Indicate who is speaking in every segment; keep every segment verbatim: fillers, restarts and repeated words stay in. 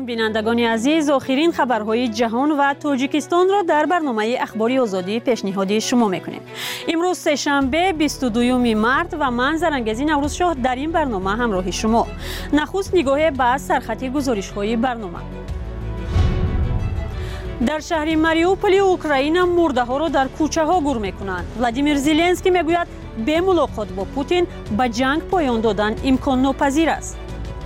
Speaker 1: بینندگان عزیز، آخرین خبرهای جهان و تاجیکستان را در برنامه اخباری آزادی پیشنهادی شما میکنیم. امروز سه‌شنبه بیست و دوم مارس و من زرنگزی نوروزشاه در این برنامه همراه شما. نخست نگاه به سرخط گزارش‌های برنامه. در شهر ماریوپول اوکراین مرده ها را در کوچه ها گور میکنند. ولادیمیر زلنسکی میگوید به ملاقات با پوتین به جنگ پایان دادن امکان ناپذیر است.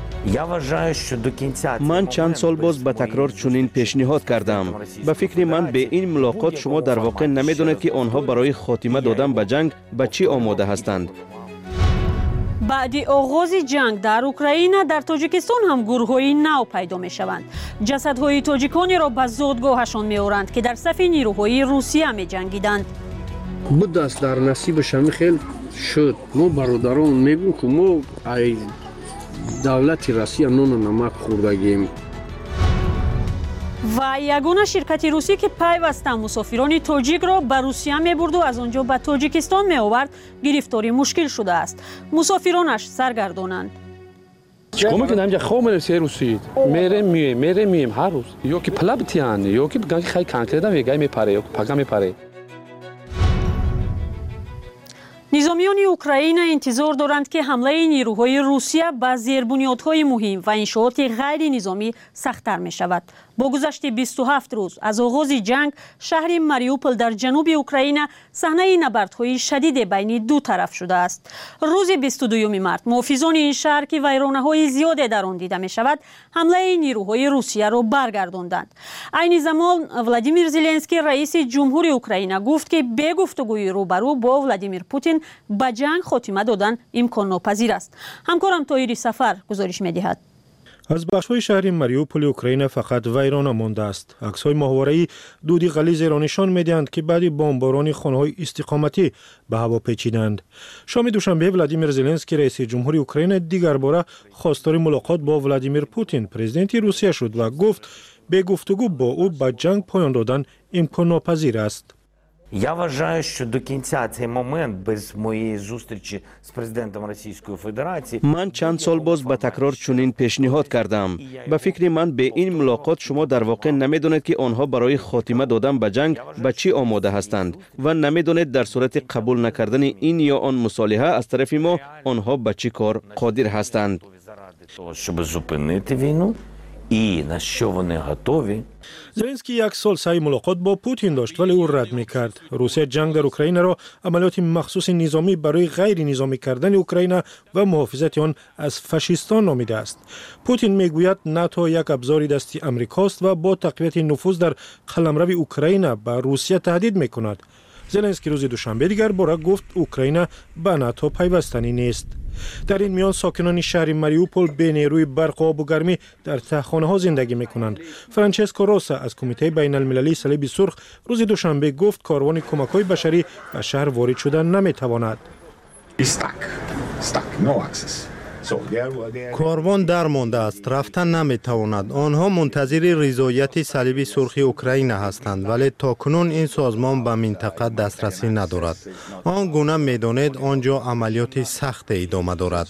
Speaker 2: من چند سال باز به تکرار چنین پیشنهاد کردم. به فکر من به این ملاقات شما در واقع نمیدونید که آنها برای خاتمه دادن به جنگ به چی آماده هستند.
Speaker 1: بعد آغاز جنگ در اوکراین در تاجیکستان هم گروه‌های نو پیدا می‌شوند. جسدهای تاجیکانی را به زادگاهشان می‌آورند که در صف نیروهای روسیه می‌جنگیدند.
Speaker 3: بود است در نصیبش خیلی شد. ما برادران میگویم که ما ای دولت روسیه نون و نمک خوردگیم.
Speaker 1: و یگانه شرکت روسی که پیوسته مسافران تاجیک را به روسیه می‌برد و از آنجا به تاجیکستان می‌آورد گرفتاری مشکل شده است. مسافرانش سرگردانند.
Speaker 4: چیکار می‌کنیم اینجا خوب می‌رسی روسی میریم میایم میریم میایم هر روز یا که پلابتیان یا که بگن خیلی کانکریت میگه میپره یا پاگا میپره.
Speaker 1: نظامیان اوکراین انتظار دارند که حمله نیروهای روسیه به زیربنیادهای مهم و انشاءات غیر نظامی سخت‌تر می شود. با گذشت بیست و هفت روز از آغاز جنگ، شهر ماریوپول در جنوب اوکراین صحنه نبردهای شدید بین دو طرف شده است. روز بیست و دوم مارس محافظان این شهر که ویرانه‌های زیادی در آن دیده می شود، حمله نیروهای روسیه را برگرداندند. عین زمان ولادیمیر زلنسکی رئیس جمهور اوکراین گفت که به گفتگوی روبرو با ولادیمیر پوتین به جنگ خاتمه دادن امکان ناپذیر است. همکارم طاهری سفر گزارش می‌دهد.
Speaker 5: از بخش‌های شهر ماریوپول اوکراین فقط ویرانه مانده است. عکس‌های ماهواره‌ای دود غلیظ را نشان می‌دهند که بعد بمباران خانه‌های استقامتی به هوا پیچیدند. شام دوشنبه ولادیمیر زلنسکی رئیس جمهور اوکراین دیگر باره خواستار ملاقات با ولادیمیر پوتین پرزیدنت روسیه شد و گفت به گفتگو با او به جنگ پایان دادن امکان ناپذیر است.
Speaker 6: Я вважаю, що до кінця цей момент без моєї зустрічі з президентом Російської Федерації.
Speaker 2: من چند سال باز به تکرار چنین پیشنهاد کردم. به فکر من به این ملاقات شما در واقع نمیدونید که آنها برای خاتمه دادن به جنگ به چی آماده هستند و نمیدونید در صورت قبول نکردن این یا آن مصالحه از طرف ما آنها به چی کار قادر هستند.
Speaker 6: щоб зупинити війну і на що вони готові.
Speaker 5: زلنسکی یک سال سعی ملاقات با پوتین داشت ولی او رد می‌کرد. روسیه جنگ در اوکراین را عملیات مخصوص نظامی برای غیر نظامی کردن اوکراین و محافظت آن از فاشیستان نامیده است. پوتین میگوید ناتو یک ابزار دستی آمریکاست و با تقویت نفوذ در قلمرو اوکراین به روسیه تهدید می‌کند. زلنسکی روز دوشنبه دیگر باره گفت اوکراین به ناتو پیوستنی نیست. در این میان ساکنان شهر ماریوپول به نیروی برق و آب و گرمی در تهخانه ها زندگی می کنند. فرانچسکو روسا از کمیته بین المللی صلیب سرخ روز دوشنبه گفت کاروان کمک های بشری به شهر وارد شدن نمی تواند.
Speaker 7: کاروان در مانده است، رفتن نمی تواند. آنها منتظر رضایت صلیب سرخ اوکراین هستند ولی تاکنون این سازمان به منطقه دسترسی ندارد. آن گونه می دانید آنجا عملیات سخت ادامه دارد.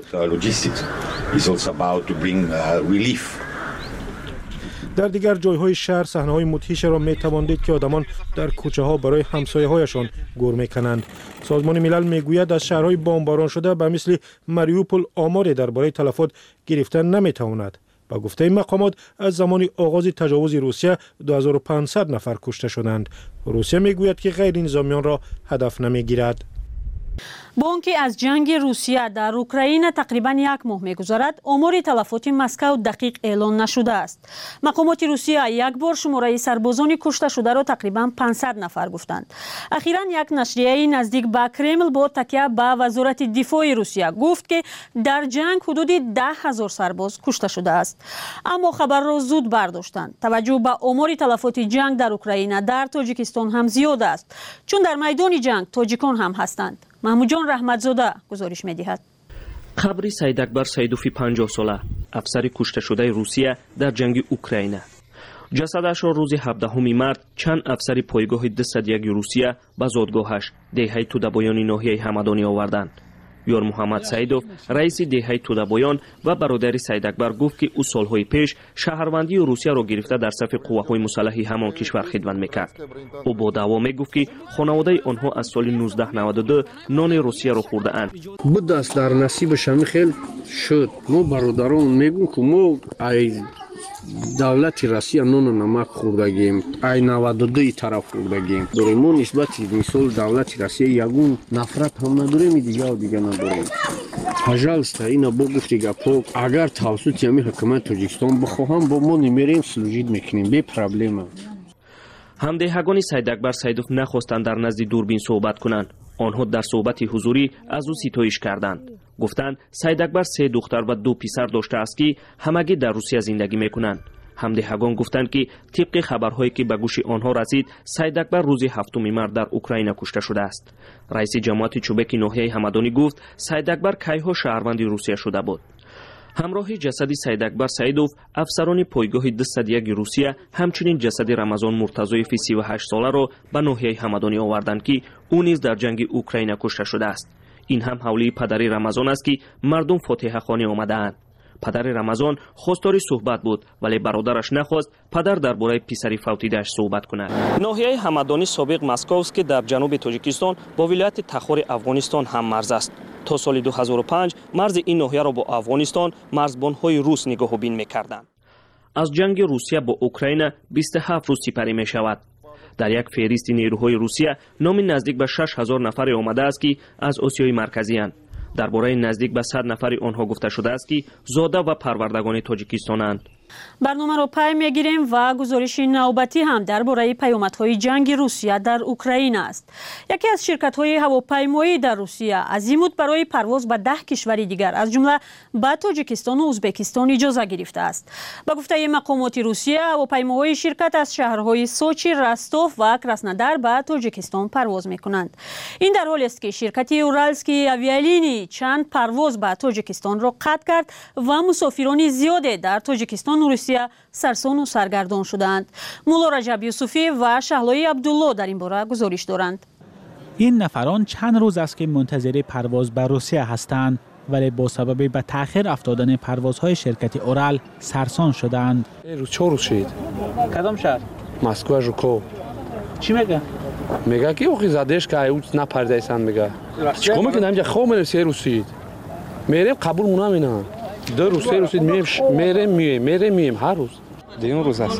Speaker 5: در دیگر جایهای شهر صحنه‌های مدهش را می‌توان دید که آدمان در کوچه‌ها برای همسایه‌هایشان گور می‌کنند. سازمان ملل می‌گوید از شهرهای بمباران شده به مثل ماریوپول آماری درباره تلفات گرفتن نمی‌تواند. با گفته مقامات از زمان آغاز تجاوز روسیه دو هزار و پانصد نفر کشته شدند. روسیه می‌گوید که غیر نظامیان را هدف نمی‌گیرد.
Speaker 1: با آنکه از جنگ روسیه در اوکراین تقریبا یک ماه می‌گذرد، آمار تلفات مسکو دقیق اعلان نشده است. مقامات روسیه یک بار شماره سربازان کشته شده را تقریبا پانصد نفر گفتند. اخیراً یک نشریه نزدیک به کرمل با تکیه به وزارت دفاع روسیه گفت که در جنگ حدود ده هزار سرباز کشته شده است. اما خبر را زود برداشتند. توجه به آمار تلفات جنگ در اوکراین در تاجیکستان هم زیاد است، چون در میدان جنگ تاجیکان هم هستند. محمود جان رحمتزاده گزارش می‌دهد.
Speaker 8: قبر سید اکبر سیدوفی پنجاه ساله، افسر کشته شده روسیه در جنگ اوکراین. جسدش را روز هفدهم مارس چند افسر پایگاه دویست و یک روسیه به زادگاهش دهه تودبایان ناحیه همدانی آوردند. یور محمد سعیدوف رئیس دهه تودابویان و برادر سید اکبر گفت که او سالهای پیش شهروندی روسیه را گرفته در صف قواهای مسلح همان کشور خدمت میکرد. او با دعوا میگفت که خانواده آنها از سال نوزده نود و دو نان روسیه را خورده اند.
Speaker 3: بود است در نصیب شمی خیلی شد. ما برادران میگم که ما ای دولت روسیه نان و نمک خوردگیم، ای نود و دو طرف خوردگیم. داریم ما نسبت مثال دولت روسیه یگون نفرت هم نداریم، دیگه و دیگه نداریم. پجالستا اینا با گفتی گپا اگر توسط یمی حکومت تاجیکستان بخواهم با ما نمیریم سلوجید میکنیم بی پرابلم.
Speaker 8: همدهگان سید اکبر سعیدوف نخواستند در نزد دوربین صحبت کنند. آنها در صحبت حضوری از او ستایش کردند. گفتند سید اکبر سه دختر و دو پسر داشته است که همگی در روسیه زندگی میکنند. همدهگان گفتند که طبق خبرهایی که به گوش آنها رسید سید اکبر روز هفتم مارس در اوکراین کشته شده است. رئیس جماعت چوبک ناحیه همدانی گفت سید اکبر کیها شهروند روسیه شده بود. همراه جسد سید اکبر سعیدوف افسران پایگاه دویست و یک روسیه همچنین جسد رمضان مرتضایف سی و هشت ساله را به ناحیه همدانی آوردند که او نیز در جنگ اوکراین کشته شده است. این هم حوله پدر رمضان است که مردم فاتحه خوانی آمده‌اند. پدر رمضان خواستار صحبت بود ولی برادرش نخواست پدر درباره پسر فوتیده‌اش صحبت کند. ناحیه همدانی سابق مسکو است که در جنوب تاجیکستان با ولایت تخار افغانستان هم مرز است. تا سال دو هزار و پنج مرز این ناحیه را با افغانستان مرزبان‌های روس نگاهبین می‌کردند. از جنگ روسیه با اوکراین بیست و هفت روز سپری می‌شود. در یک فهرست نیروهای روسیه نام نزدیک به شش هزار نفر آمده است که از آسیای مرکزی اند. درباره نزدیک به صد نفر آنها گفته شده است که زاده و پروردگان تاجیکستانند.
Speaker 1: برنامه را پی میگیریم و گزارش نوبتی هم درباره پیامدهای جنگ روسیه در اوکراین است. یکی از شرکت‌های هواپیمایی در روسیه عزیمت برای پرواز به ده کشور دیگر از جمله به تاجیکستان و ازبکستان اجازه گرفته است. به گفته مقامات روسیه هواپیماهای شرکت از شهرهای سوچی، رستوف و کراسنودار به تاجیکستان پرواز می‌کنند. این در حالی است که شرکت اورالسکی اویالینی چند پرواز به تاجیکستان را قطع کرد و مسافران زیادی در تاجیکستان و روسیه سرسان و سرگردان شدند. مولا رجب یوسفی و شهلای عبدالله در این باره گزارش دارند.
Speaker 9: این نفران چند روز است که منتظر پرواز به روسیه هستند ولی با سبب به تأخیر افتادن پروازهای شرکت اورال سرسان شدند.
Speaker 4: روز چه روز شد؟
Speaker 9: کدام شهر؟
Speaker 4: مسکو ژوکو.
Speaker 9: چی میگه؟
Speaker 4: میگه که اوخی زدش که ایوت نپردایسن میگه. چیکار میکنه اینجا خوب میرسه روسیه. میریم قبول مونم اینا. دو روز سه روز میریم میریم میایم میریم میایم هر روز.
Speaker 10: دیگه روز است.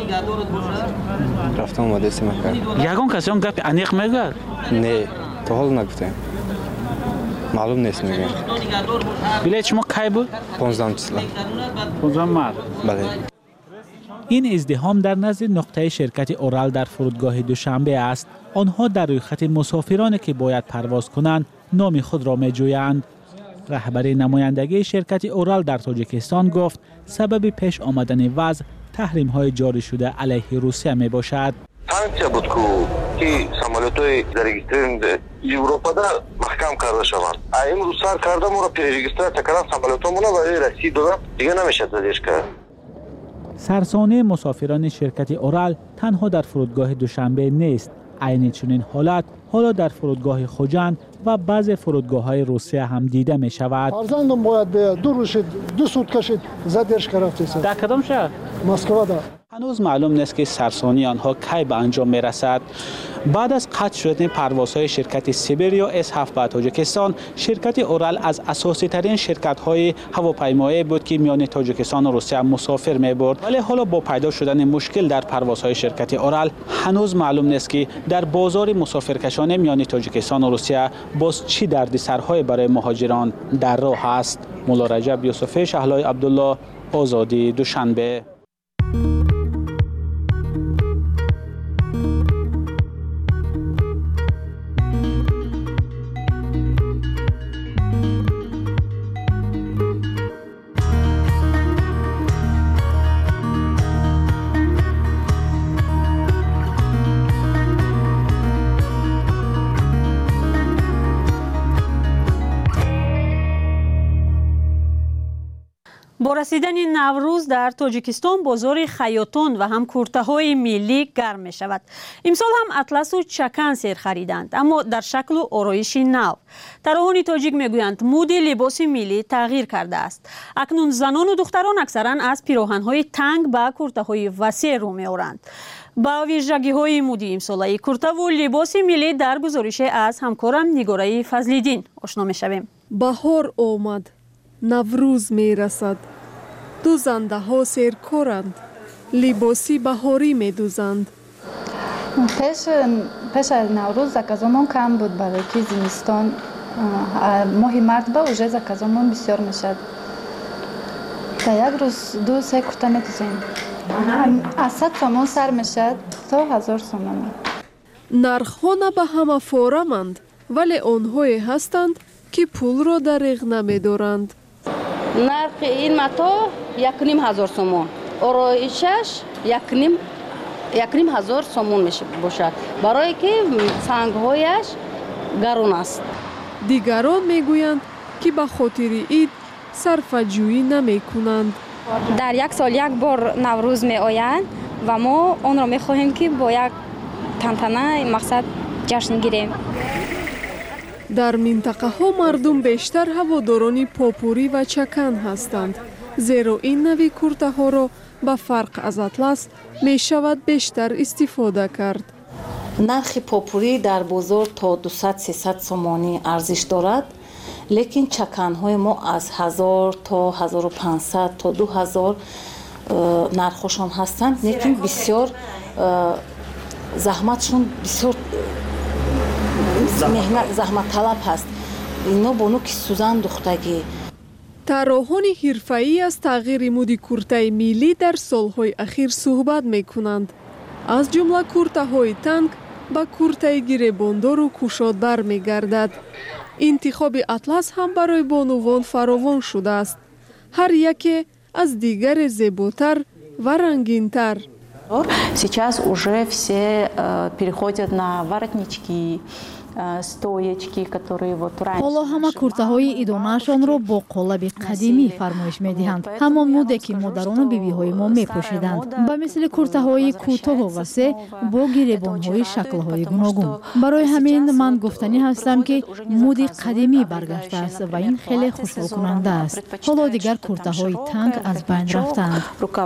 Speaker 10: رفتم اومده سیما کرد.
Speaker 9: یگان کسی هم گپ انیق میگه؟
Speaker 10: نه تا حال نگفتم. معلوم نیست میگه.
Speaker 9: بلیط شما کی بود؟
Speaker 10: پانزدهم چسلا.
Speaker 9: پانزدهم مارس.
Speaker 10: بله.
Speaker 9: این ازدحام در نزد نقطه شرکت اورال در فرودگاه دوشنبه است. آنها در روی خط مسافرانی که باید پرواز کنند نام خود را میجویند. رهبر نمایندگی شرکت اورال در تاجیکستان گفت سبب پیش آمدن وضع تحریم های جاری شده علیه روسیه می باشد.
Speaker 11: سانکسیا بود که سامولوتای در رجیستر اروپا دا محکم کرده شوند. امروز سر کرده ما را رجیستر تکرار سامولوتامون را رسید دادن دیگه نمیشه زدیش کرد.
Speaker 9: سرسانه مسافران شرکت اورال تنها در فرودگاه دوشنبه نیست. عین چنین حالت حالا در فرودگاه خوجند و بعضی فرودگاه‌های روسیه هم دیده می شود.
Speaker 12: فرزندم باید به دو روز دو سوت کشید زدش کرده.
Speaker 9: در کدام شهر؟
Speaker 12: مسکو دا.
Speaker 9: هنوز معلوم نیست که سرسانی آنها کی به انجام می رسد. بعد از قطع شدن پروازهای شرکت سیبریا اس هفت به تاجیکستان، شرکت اورال از اساسی ترین شرکت های هواپیمایی بود که میان تاجیکستان و روسیه مسافر می برد. ولی حالا با پیدا شدن مشکل در پروازهای شرکت اورال هنوز معلوم نیست که در بازار مسافرکشانه میان تاجیکستان و روسیه باز چی دردسرهای برای مهاجران در راه است. مولا رجب یوسفی، شهلای عبدالله، آزادی، دوشنبه.
Speaker 1: با رسیدن نوروز در تاجیکستان بازار خیاطان و هم کورته‌های ملی گرم می شود. امسال هم اطلس و چکن سیر خریدند، اما در شکل و آرایش نو. طراحان تاجیک میگویند مد لباس ملی تغییر کرده است. اکنون زنان و دختران اکثرا از پیراهن‌های تنگ به کورته‌های وسیع رو می‌آورند. با ویژگی‌های مدی امساله کورته و لباس ملی در گزارش از همکارم نگاره فضلیدین آشنا می‌شویم.
Speaker 13: بهار آمد، نوروز می رسد. دوزنده ها سیرکارند، لباسی بهاری می دوزند.
Speaker 14: پیش پیش از نوروز زکازمون کم بود، برای که زمستان ماه مرد با اوجه زکازمون بسیار میشد. تا یک روز دو سه کورته می دوزیم. از صد تومان سر میشد تا هزار تومان.
Speaker 13: نرخ ها نه به همه فورمند، ولی آنهایی هستند که پول را دریغ نمی دارند.
Speaker 15: نرخ این متا یک نیم هزار سومون، آرایشش یک نیم یک نیم هزار سومون میشه باشد، برای که سنگ هایش گران است.
Speaker 13: دیگران میگویند که به خاطر عید صرفه جویی نمی کنند.
Speaker 16: در یک سال یک بار نوروز می آیند و ما آن را می خواهیم که با یک تنتنه مقصد جشن گیریم.
Speaker 13: در منطقه ها مردم بیشتر هواداران پاپوری و چکن هستند، زیرا این نوع کورته ها را به فرق از اطلس می شود بیشتر استفاده کرد.
Speaker 17: نرخ پاپوری در بازار تا دویست سیصد سومانی ارزش دارد، لیکن چکن های ما از هزار تا هزار و پانصد تا دو هزار نرخشان هستند، لیکن بسیار زحمتشون بسیار مهنت زحمت طلب هست. اینا با نوک سوزن دختگی.
Speaker 13: طراحان حرفه‌ای از تغییر مد کورته ملی در سالهای اخیر صحبت میکنند. از جمله کورته های تنگ با کورته گریباندار و کوشاد برمیگردد. انتخاب اطلس هم برای بانوان فراوان شده است. هر یکی از دیگر زیباتر و رنگین‌تر.
Speaker 18: Сейчас уже все переходят на воротнички, стоечки, которые вот раньше.
Speaker 19: حالا همه کورته‌های ایدانه‌شان با قالب قدیمی فرمایش می‌دهند. همان مدی که مادران و بیبی‌های ما می‌پوشیدند. به مثل کورته‌های کوتاه و وسیع با گریبان‌های شکل‌های گوناگون. برای همین من گفتنی هستم که مد قدیمی برگشته است و این خیلی خوشحال کننده است. حالا دیگر کورته‌های تنگ از بین رفتند.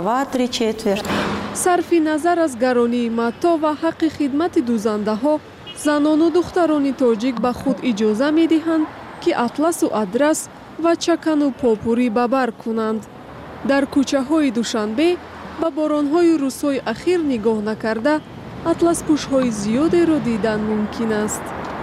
Speaker 13: صرف نظر از گرانی متا و حق خدمت دوزنده‌ها، زنان و دختران تاجیک به خود اجازه می دهند که اطلس و ادرس و چکن و پاپوری ببر کنند. در کوچه های دوشنبه به باران های روزهای اخیر نگاه نکرده، اطلس پوش های زیادی را دیدن ممکن است.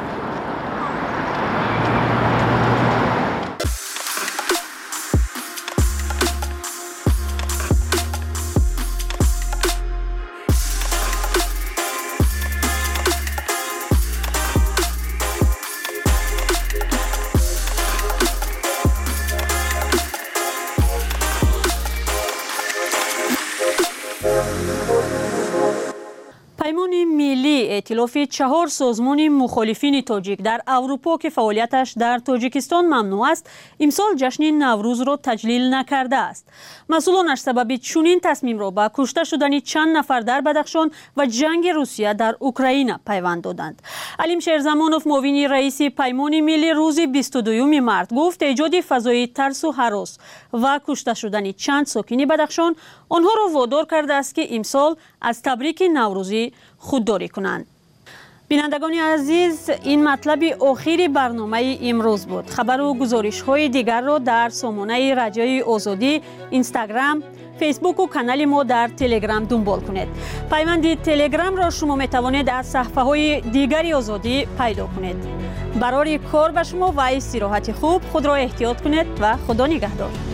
Speaker 1: پیمان ملی ائتلاف چهار سازمان مخالفین تاجیک در اروپا که فعالیتش در تاجیکستان ممنوع است، امسال جشن نوروز را تجلیل نکرده است. مسئولانش سبب چنین تصمیم را به کشته شدن چند نفر در بدخشان و جنگ روسیه در اوکراین پیوند دادند. علیم شیرزمانوف معاون رئیس پیمان ملی روز بیست و دوم مارس گفت ایجاد فضای ترس و هراس و کشته شدن چند ساکن بدخشان آنها را وادار کرده است که امسال از تبریک نوروزی خودداری کنند. بینندگان عزیز، این مطلب آخری برنامه امروز بود. خبر و گزارش های دیگر را در سامانه رادیوی آزادی، اینستاگرام، فیسبوک و کانال ما در تلگرام دنبال کنید. پیوند تلگرام را شما می توانید از صفحه های دیگری آزادی پیدا کنید. برای کار به شما و استراحت خوب خود را احتیاط کنید و خدا نگهدار.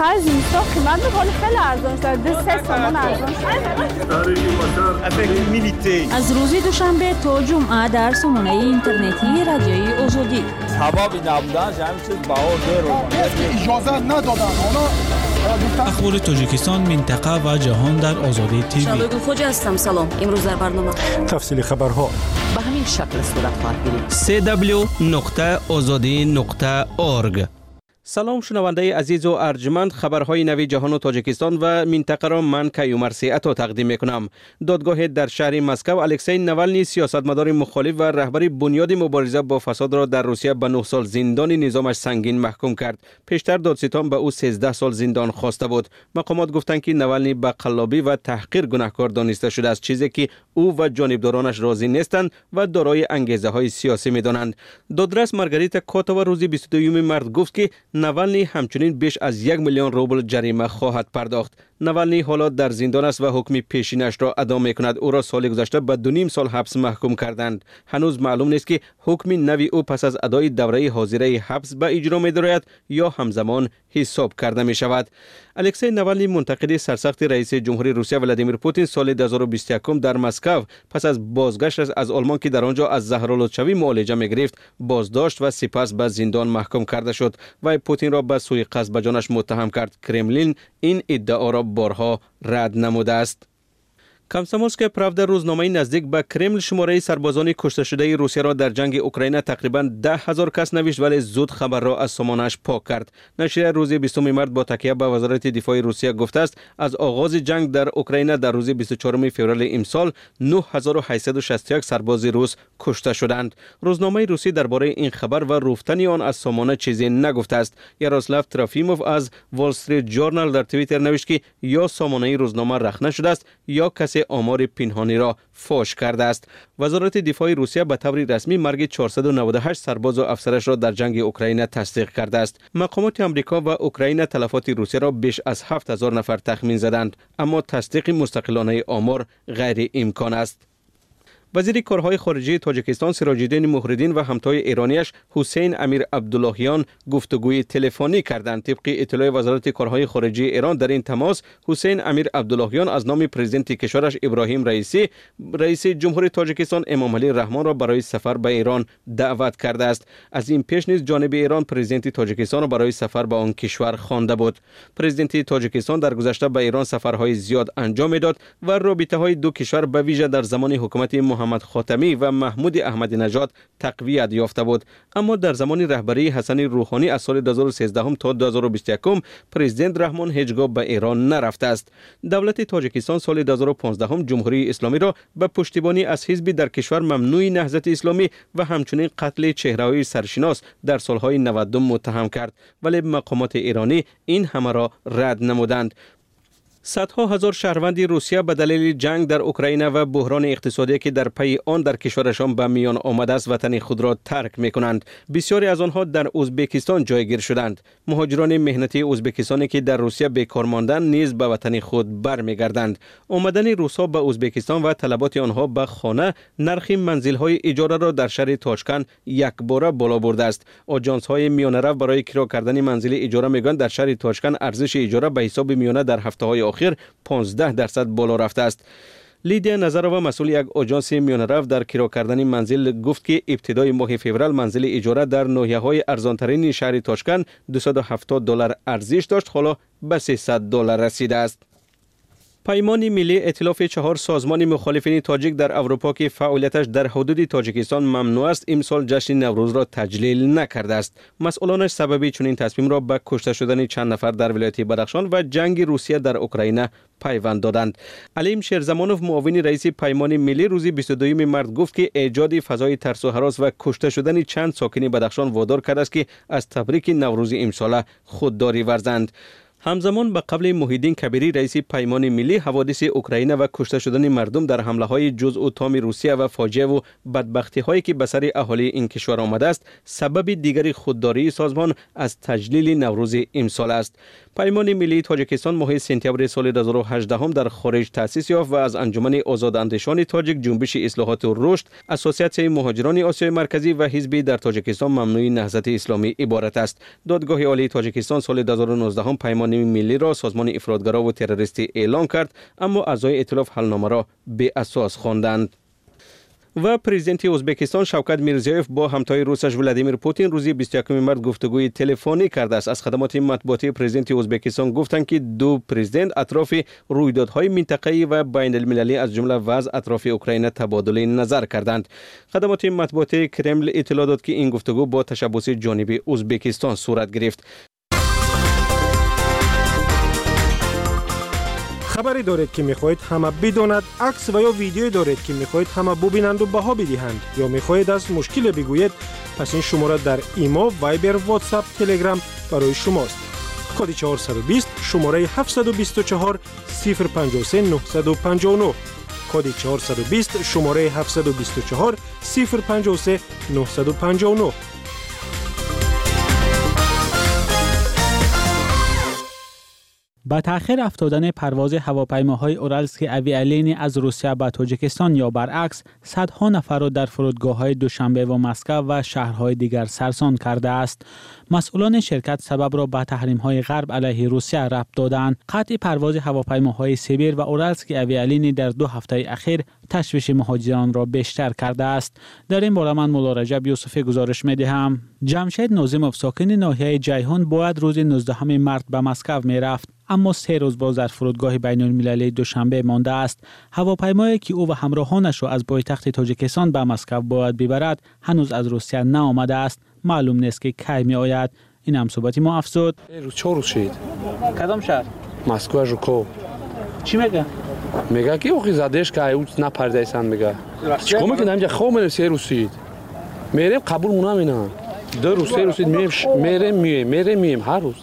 Speaker 16: آخر زمستان قیمت میکنه خیلی ارزان شد. دو سه تومان ارزان شد.
Speaker 1: از روز دوشنبه تا جمعه در سامانه اینترنتی رادیوی آزادی.
Speaker 20: حبابی نبودن همین چیز بها زیر
Speaker 12: اجازه ندادن.
Speaker 21: اخبار تاجیکستان، منطقه و جهان در آزادی تیوی.
Speaker 22: شبگو خوجا هستم. سلام. امروز در برنامه
Speaker 5: تفصیل خبرها
Speaker 22: به همین شکل صورت خواهد گرفت.
Speaker 2: سی دبلیو نقطه آزادی نقطه اورگ. سلام شنونده عزیز و ارجمند، خبرهای نوی جهان و تاجیکستان و منطقه را من کیومر سیعتو تقدیم میکنم. دادگاه در شهر مسکو الکسی نوالنی سیاستمدار مخالف و رهبر بنیاد مبارزه با فساد را در روسیه به نه سال زندان نظامش سنگین محکوم کرد. پیشتر دادستان به او سیزده سال زندان خواسته بود. مقامات گفتند که نوالنی به قلابی و تحقیر گناهکار دانسته شده است، چیزی که او و جانبدارانش راضی نیستند و دارای انگیزه های سیاسی میدانند. دادرس مارگاریتا کوتووا روز بیست و دو مارس گفت که نوالنی همچنین بیش از یک میلیون روبل جریمه خواهد پرداخت. نوالنی حالا در زندان است و حکم پیشینش را ادا می کند. او را سال گذشته به دو نیم سال حبس محکوم کردند. هنوز معلوم نیست که حکم نوی او پس از ادای دوره حاضره حبس به اجرا می درآید یا همزمان حساب کرده می شود. الکسی نوالنی منتقد سرسخت رئیس جمهوری روسیه ولادیمیر پوتین سال دو هزار و بیست و یک در مسکو پس از بازگشت از آلمان که در آنجا از زهرالودشوی معالجه می گرفت بازداشت و سپس به زندان محکوم کرده شد و پوتین را به سوی قصد به جانش متهم کرد. کرملین این ادعا را بارها رد نموده است. کامسومولسکا پراودا روزنامه نزدیک به کرمل شماره سربازان کشته شده روسیه را در جنگ اوکراین تقریبا ده هزار کس نوشت، ولی زود خبر را از سامانه‌اش پاک کرد. نشریه روز بیستم مارس با تکیه به وزارت دفاع روسیه گفته است از آغاز جنگ در اوکراین در روز بیست و چهارم فوریه امسال نه هزار و هشتصد و شصت و یک سرباز روس کشته شدند. روزنامه روسی درباره این خبر و رفتن آن از سامانه چیزی نگفته است. یاروسلاو تروفیموف از وال استریت جورنال در توییتر نوشت که یا سامانه روزنامه رخنه شده است یا کسی آمار پنهانی را فاش کرده است. وزارت دفاع روسیه به طور رسمی مرگ چهارصد و نود و هشت سرباز و افسرش را در جنگ اوکراین تصدیق کرده است. مقامات آمریکا و اوکراین تلفات روسیه را بیش از هفت هزار نفر تخمین زدند، اما تصدیق مستقلانه آمار غیر امکان است. وزیر کارهای خارجه تاجیکستان سراج‌الدین مهرالدین و همتای ایرانیش حسین امیر عبداللهیان گفتگوی تلفنی کردند. طبق اطلاع وزارت کارهای خارجه ایران در این تماس حسین امیر عبداللهیان از نام پرزیدنت کشورش ابراهیم رئیسی رئیس جمهوری تاجیکستان امام علی رحمان را برای سفر به ایران دعوت کرده است. از این پیش نیز جانب ایران پرزیدنت تاجیکستان را برای سفر به آن کشور خوانده بود. پرزیدنت تاجیکستان در گذشته به ایران سفرهای زیاد انجام میداد و رابطه‌های دو کشور به ویژه در زمان حکومت محمد خاتمی و محمود احمدی نژاد تقویت یافته بود، اما در زمان رهبری حسن روحانی از سال دو هزار و سیزده تا دو هزار و بیست و یک پرزیدنت رحمان هیچگاه به ایران نرفته است. دولت تاجیکستان سال دو هزار و پانزده جمهوری اسلامی را به پشتیبانی از حزب در کشور ممنوع نهضت اسلامی و همچنین قتل چهره‌های سرشناس در سالهای نود متهم کرد، ولی مقامات ایرانی این همه را رد نمودند. صدها هزار شهروند روسیه به دلیل جنگ در اوکراین و بحران اقتصادی که در پی آن در کشورشان به میان آمده است وطن خود را ترک می کنند. بسیاری از آنها در ازبکستان جایگیر شدند. مهاجران مهنتی ازبکستانی که در روسیه بیکار ماندند نیز به وطن خود برمیگردند. آمدن روس‌ها به ازبکستان و طلبات آنها به خانه نرخ منزل‌های اجاره را در شهر تاشکند یکباره بالا برده است. آژانس‌های میانه رو برای کرا کردن منزل اجاره میگویند در شهر تاشکند ارزش اجاره به حساب میانه در هفته‌های آخر پانزده درصد بالا رفته است. لیدیا نظرова مسئول یک آژانس میانه رو در کرا کردن منزل گفت که ابتدای ماه فوریه منزل اجاره در ناحیه‌های ارزانترین شهر تاشکند دویست و هفتاد دلار ارزش داشت، حالا به سیصد دلار رسیده است. پیمان ملی ائتلاف چهار سازمان مخالفین تاجیک در اروپا که فعالیتش در حدود تاجیکستان ممنوع است امسال جشن نوروز را تجلیل نکرده است. مسئولانش سبب چنین تصمیم را به کشته شدن چند نفر در ولایت بدخشان و جنگ روسیه در اوکراین پیوند دادند. علیم شیرزمانوف معاون رئیس پیمان ملی روز بیست و دو مارس گفت که ایجاد فضای ترس و هراس و کشته شدن چند ساکن بدخشان وادار کرده است که از تبریک نوروز امسال خودداری ورزند. همزمان به قبل محیدین کبیری رئیس پیمان ملی حوادث اوکراین و کشته شدن مردم در حمله های جزء و تام روسیه و فاجعه و بدبختی هایی که به سر اهالی این کشور آمده است سبب دیگری خودداری سازمان از تجلیل نوروز امسال است. پیمان ملی تاجیکستان ماه سپتامبر سال دو هزار و هجده در خارج تأسیس یافت و از انجمن آزاداندیشان تاجیک، جنبش اصلاحات و رشد، اساسیاسیون مهاجران آسیای مرکزی و حزب در تاجیکستان ممنوع نهضت اسلامی عبارت است. دادگاه عالی تاجیکستان سال دو هزار و نوزده پیمان تعلیم ملی را سازمان افراطگرا و تروریستی اعلام کرد، اما اعضای ائتلاف حلنامه را بی اساس خواندند. و پرزیدنت ازبکستان شوکت میرزیوف با همتای روسش ولادیمیر پوتین روز بیست و یکم مارس گفتگوی تلفنی کرده است. از خدمات مطبوعاتی پرزیدنت ازبکستان گفتند که دو پرزیدنت اطراف رویدادهای منطقه‌ای و بین المللی از جمله وضع اطراف اوکراین تبادل نظر کردند. خدمات مطبوعاتی کرمل اطلاع داد که این گفتگو با تشبث جانبی ازبکستان صورت گرفت.
Speaker 5: خبری دارید که میخواهید همه بداند، عکس و یا ویدیویی دارید که میخواهید همه ببینند و بها بدهند، یا میخواهید از مشکل بگویید، پس این شماره در ایما، وایبر، واتساپ، تلگرام برای شماست. کد چهارصد و بیست شماره هفتصد و بیست و چهار صفر پنجاه و سه نهصد و پنجاه و نه. کد چهارصد و بیست شماره هفتصد و بیست و چهار صفر پنجاه و سه نهصد و پنجاه و نه.
Speaker 9: با تأخیر افتادن پرواز هواپیماهای اورالسکی اویالینی از روسیه به تاجیکستان یا برعکس، صدها نفر را در فرودگاه‌های دوشنبه و مسکو و شهرهای دیگر سرسان کرده است. مسئولان شرکت سبب را به تحریم‌های غرب علیه روسیه ربط دادند. قطع پرواز هواپیماهای سیبیر و اورالسکی اویالینی در دو هفته اخیر تشویش مهاجران را بیشتر کرده است. در این باره من مولا رجب یوسفی گزارش می‌دهم. جمشید ناظموف ساکن ناحیه جیهون باید روز نوزدهم مارس به مسکو می‌رفت، اما سه روز باز در فرودگاه بین المللی دوشنبه مانده است. هواپیمایی که او و همراهانش را از پایتخت تاجیکستان به مسکو باید ببرد هنوز از روسیه نآمده است. معلوم نیست که کی می آید. این هم صحبتی ما افزود.
Speaker 4: روز چهار روز شد.
Speaker 9: کدام شهر؟
Speaker 4: مسکو ژوکو.
Speaker 9: چی میگه؟
Speaker 4: میگه که اوخی زدش که اوت نپردایسن میگه. چیکار میکنه اینجا خوب من سه روز شد. میرم قبول مونم اینا. دو روز سه روز میرم میرم میرم میرم میرم هر روز.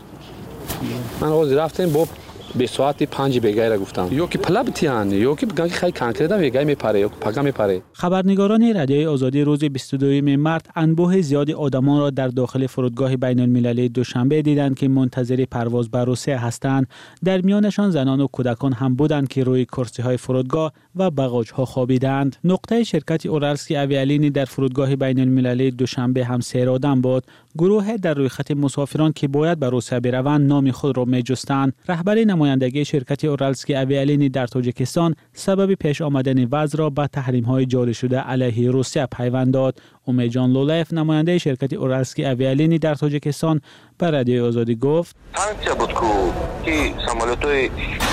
Speaker 4: من روز رفتم با به ساعت پنج بگای را گفتم یا که پلابتیان یا که بگم خیلی کانکریت بگای میپره یا پگا میپره.
Speaker 9: خبرنگاران رادیوی آزادی روز بیست و دوم مارس انبوه زیادی آدمان را در داخل فرودگاه بین المللی دوشنبه دیدند که منتظر پرواز به روسیه هستند. در میانشان زنان و کودکان هم بودند که روی کرسی های فرودگاه و باگاژ ها خوابیدند. نقطه شرکت اورالسکی اویالینی در فرودگاه بین المللی دوشنبه هم سیر آدم بود. گروه در روی خط مسافران که باید به روسیه بروند نام خود را میجستند. رهبر نمایندگی شرکت اورالسکی اویالینی در تاجیکستان سبب پیش آمدن وضع را به تحریم‌های جاری شده علیه روسیه پیوند داد. امیدجان لولایف نماینده شرکت اورالسکی اویالینی در تاجیکستان به رادیوی آزادی گفت:
Speaker 11: سانکسیا بود که самолетای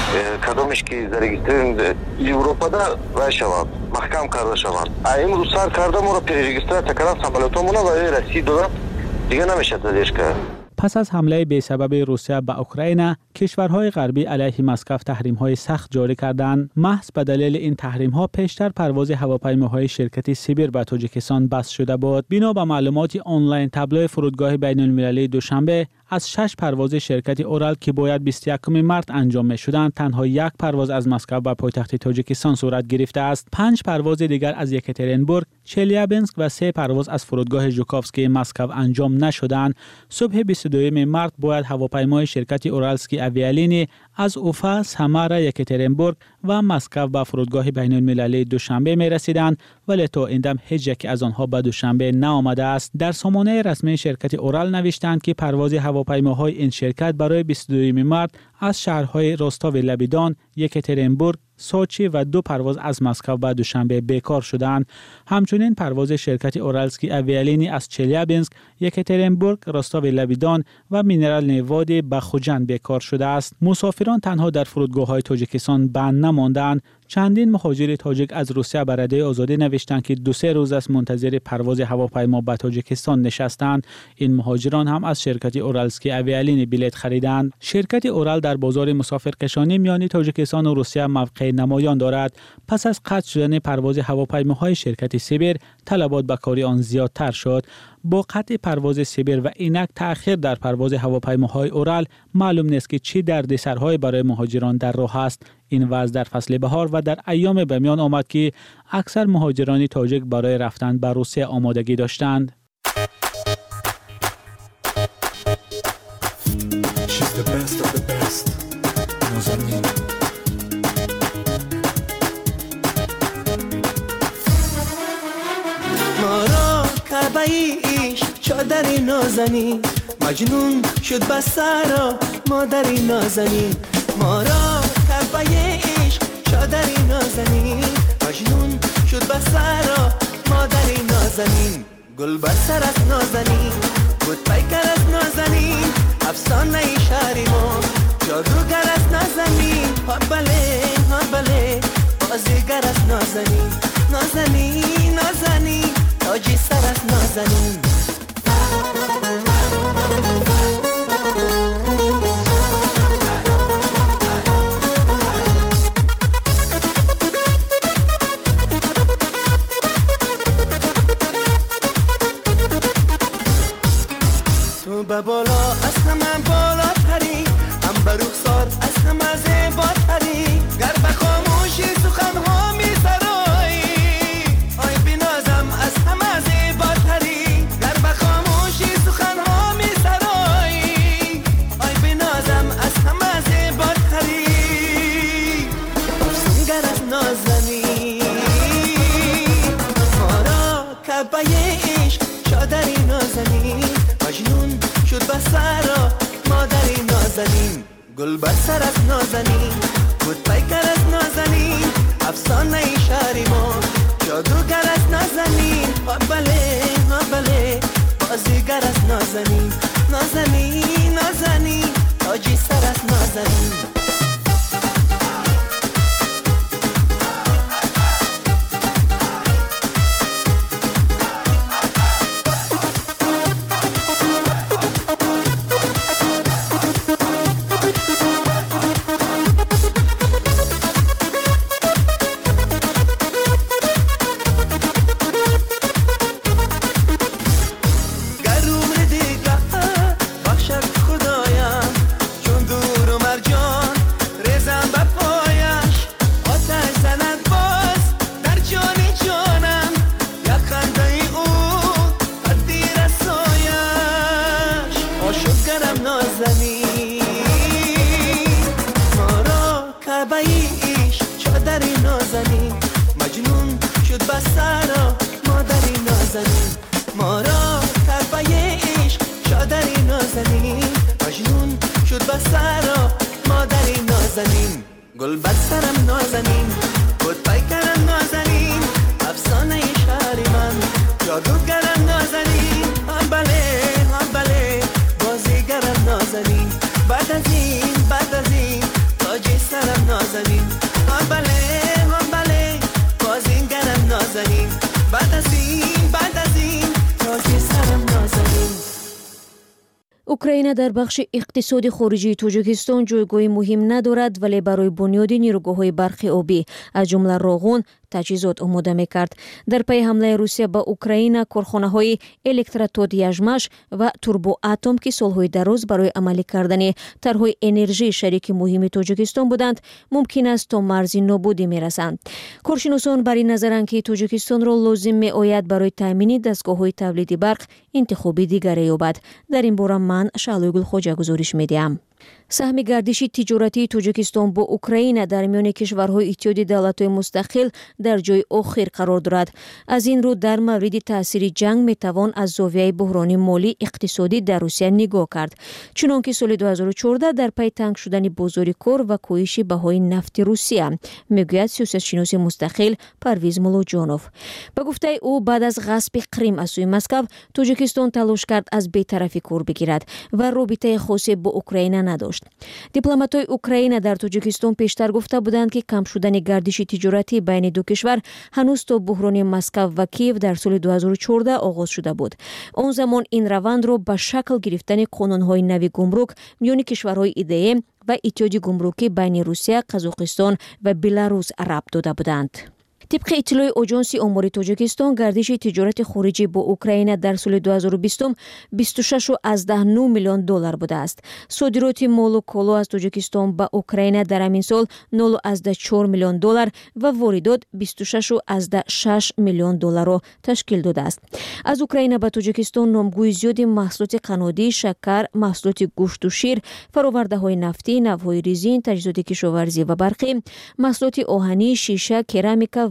Speaker 11: کدامش که зарегистрирован Европада و شوند محکم کرده شوند. امروز سر کرده ما را پررегистрация کردن самолетامون و رسید دادن دیگه نمیشه تدریش کرد.
Speaker 9: پس از حمله به سبب روسیه به اوکراین، کشورهای غربی علیه مسکو تحریم‌های سخت جاری کردند. محض به دلیل این تحریم‌ها پیشتر پرواز هواپیماهای شرکت سیبیر به تاجیکستان بس شده بود. بنا به معلومات آنلاین تابلو فرودگاه بین المللی دوشنبه، از شش پرواز شرکت اورال که باید بیست و یکم مارس انجام می‌شدند، تنها یک پرواز از مسکو به پایتخت تاجیکستان صورت گرفته است. پنج پرواز دیگر از یکاترینبورگ، چلیابینسک و سه پرواز از فرودگاه ژوکوفسکی مسکو انجام نشدند. صبح بیست و دوم مارس باید هواپیمای شرکت اورالسکی اویالینی از اوفا، سمارا، یکاترینبورگ و مسکو به فرودگاه بین المللی دوشنبه می رسیدند، ولی تا این دم هیچ یک از آنها به دوشنبه نآمده است. در سامانه رسمی شرکت اورال نوشتند که پرواز هواپیماهای این شرکت برای بیست و دوم مارس از شهرهای روستاو لبیدان، یکاترینبورگ، سوچی و دو پرواز از مسکو به دوشنبه بیکار شدند. همچنین پرواز شرکت اورالسکی اویالینی از چلیابینسک، یکاترینبورگ، روستاو لبیدان و مینرال نیوادی به خوجند بیکار شده است. مسافران تنها در فرودگاه‌های تاجیکستان بند نماندند. چندین مهاجر تاجیک از روسیه به رادیوی آزادی نوشتند که دو سه روز است منتظر پرواز هواپیما به تاجیکستان نشستند. این مهاجران هم از شرکت اورالسکی اویالینی بلیط خریدند. شرکت اورال در بازار مسافرکشانی میان تاجیکستان و روسیه موقع نمایان دارد. پس از قطع شدن پرواز هواپیماهای شرکت سیبیر، طلبات به کار آن زیادتر شد. با قطع پرواز سیبیر و اینک تأخیر در پرواز هواپیماهای اورال، معلوم نیست که چه دردسرهای برای مهاجران در راه است. این وضع در فصل بهار و در ایام به میان آمد که اکثر مهاجران تاجیک برای رفتن به روسیه آمادگی داشتند.
Speaker 6: ما را کعبه عشق چادری نازنی، مجنون شد بس سرا مادری نازنین ما را کرد به عشق شادری نازنین مجنون شد بس سرا مادری نازنین گل بر سر از نازنین بود پیکر از نازنین افسانه شهری ما جادوگر از نازنین ها بله ها بله بازیگر از نازنین نازنین نازنین تاجی سر از نازنین تو به بالا از همه بالا تری هم به رخسار از همه زیبا تری گر به خاموشی سخن ها می سرایی آی بنازم از همه زیبا تری گر به خاموشی سخن ها می سرایی آی بنازم از همه زیبا تری افسونگر از نازنی ما را که به عشق شادری نازنی مجنون شد بس سرا مادری نازنین گل بر سر از نازنین بود پیکر از نازنین افسانه شهری ما جادوگر از نازنین ها بله ها بله بازیگر از نازنین نازنین نازنین تاجی سر از نازنین گل بر سرم نازنین بود پیکرم نازنین افسانه شهری من جادوگرم نازنین هم بله هم بله بازیگرم نازنین بعد از این بعد از این تاج سرم نازنین هم بله هم بله بازیگرم نازنین بعد از این بعد از این تاج سرم نازنین.
Speaker 1: اوکراین در بخش اقتصادی خارجی تاجیکستان جایگاهی مهم ندارد ولی برای بنیاد نیروگاه‌های برق آبی از جمله راغون تجهیزات آماده می‌کرد. در پی حمله روسیه به اوکراین کارخانه‌های الکتراتود یژمش و توربو اتم که سال‌های دراز برای عملی کردن طرح‌های انرژی شریک مهم تاجیکستان بودند ممکن است تا مرز نابودی می‌رسند. کارشناسان بر این نظرند که تاجیکستان را لازم می‌آید برای تامین دستگاه‌های تولید برق انتخابی دیگری یابد. در این باره من شعلوگل خوجا گزارش می‌دهم. سهم گردش تجارتی تاجیکستان با اوکراین در میان کشورهای اتحادیه دولت‌های مستقل در جای آخر قرار دارد. از این رو در مورد تاثیر جنگ میتوان از زاویه بحران مالی اقتصادی در روسیه نگاه کرد. چنانکه سال دو هزار و چهارده در پی تنگ شدن بازار کار و کاهش بهای نفت روسیه میگوید سیاستشناس مستقل پرویز مولوجانوف. به گفته او بعد از غصب کریم از سوی مسکو تاجیکستان تلاش کرد از بی‌طرفی کار بگیرد و رابطه خاصی با اوکراین نداشت. دیپلمات‌های اوکراین در تاجیکستان پیشتر گفته بودند که کم شدن گردش تجارتی بین دو کشور هنوز تا بحران مسکو و کیف در سال دو هزار و چهارده آغاز شده بود. آن زمان این روند را به شکل گرفتن قانون‌های نوی گمرک میان کشورهای ایده‌ای و اتحادیه گمرکی بین روسیه، قزاقستان و بلاروس ربط داده بودند. طبق اطلاع آژانس آمار تاجیکستان گردش تجارت خارجی با اوکراین در سال دو هزار و بیست بیست و شش و از نه میلیون دلار بوده است. صادرات مال و کالا از تاجیکستان به اوکراین در همین سال نه و از چهار میلیون دلار و واردات بیست و شش و از شش میلیون دلار را تشکیل داده است. از اوکراین به تاجیکستان نامگوی زیاد محصولات قنادی، شکر، محصولات گوشت و شیر، فرآورده‌های نفتی، نوهای ریزین، تجهیزات کشاورزی و برقی، محصولات آهنی، شیشه، کرامیکا و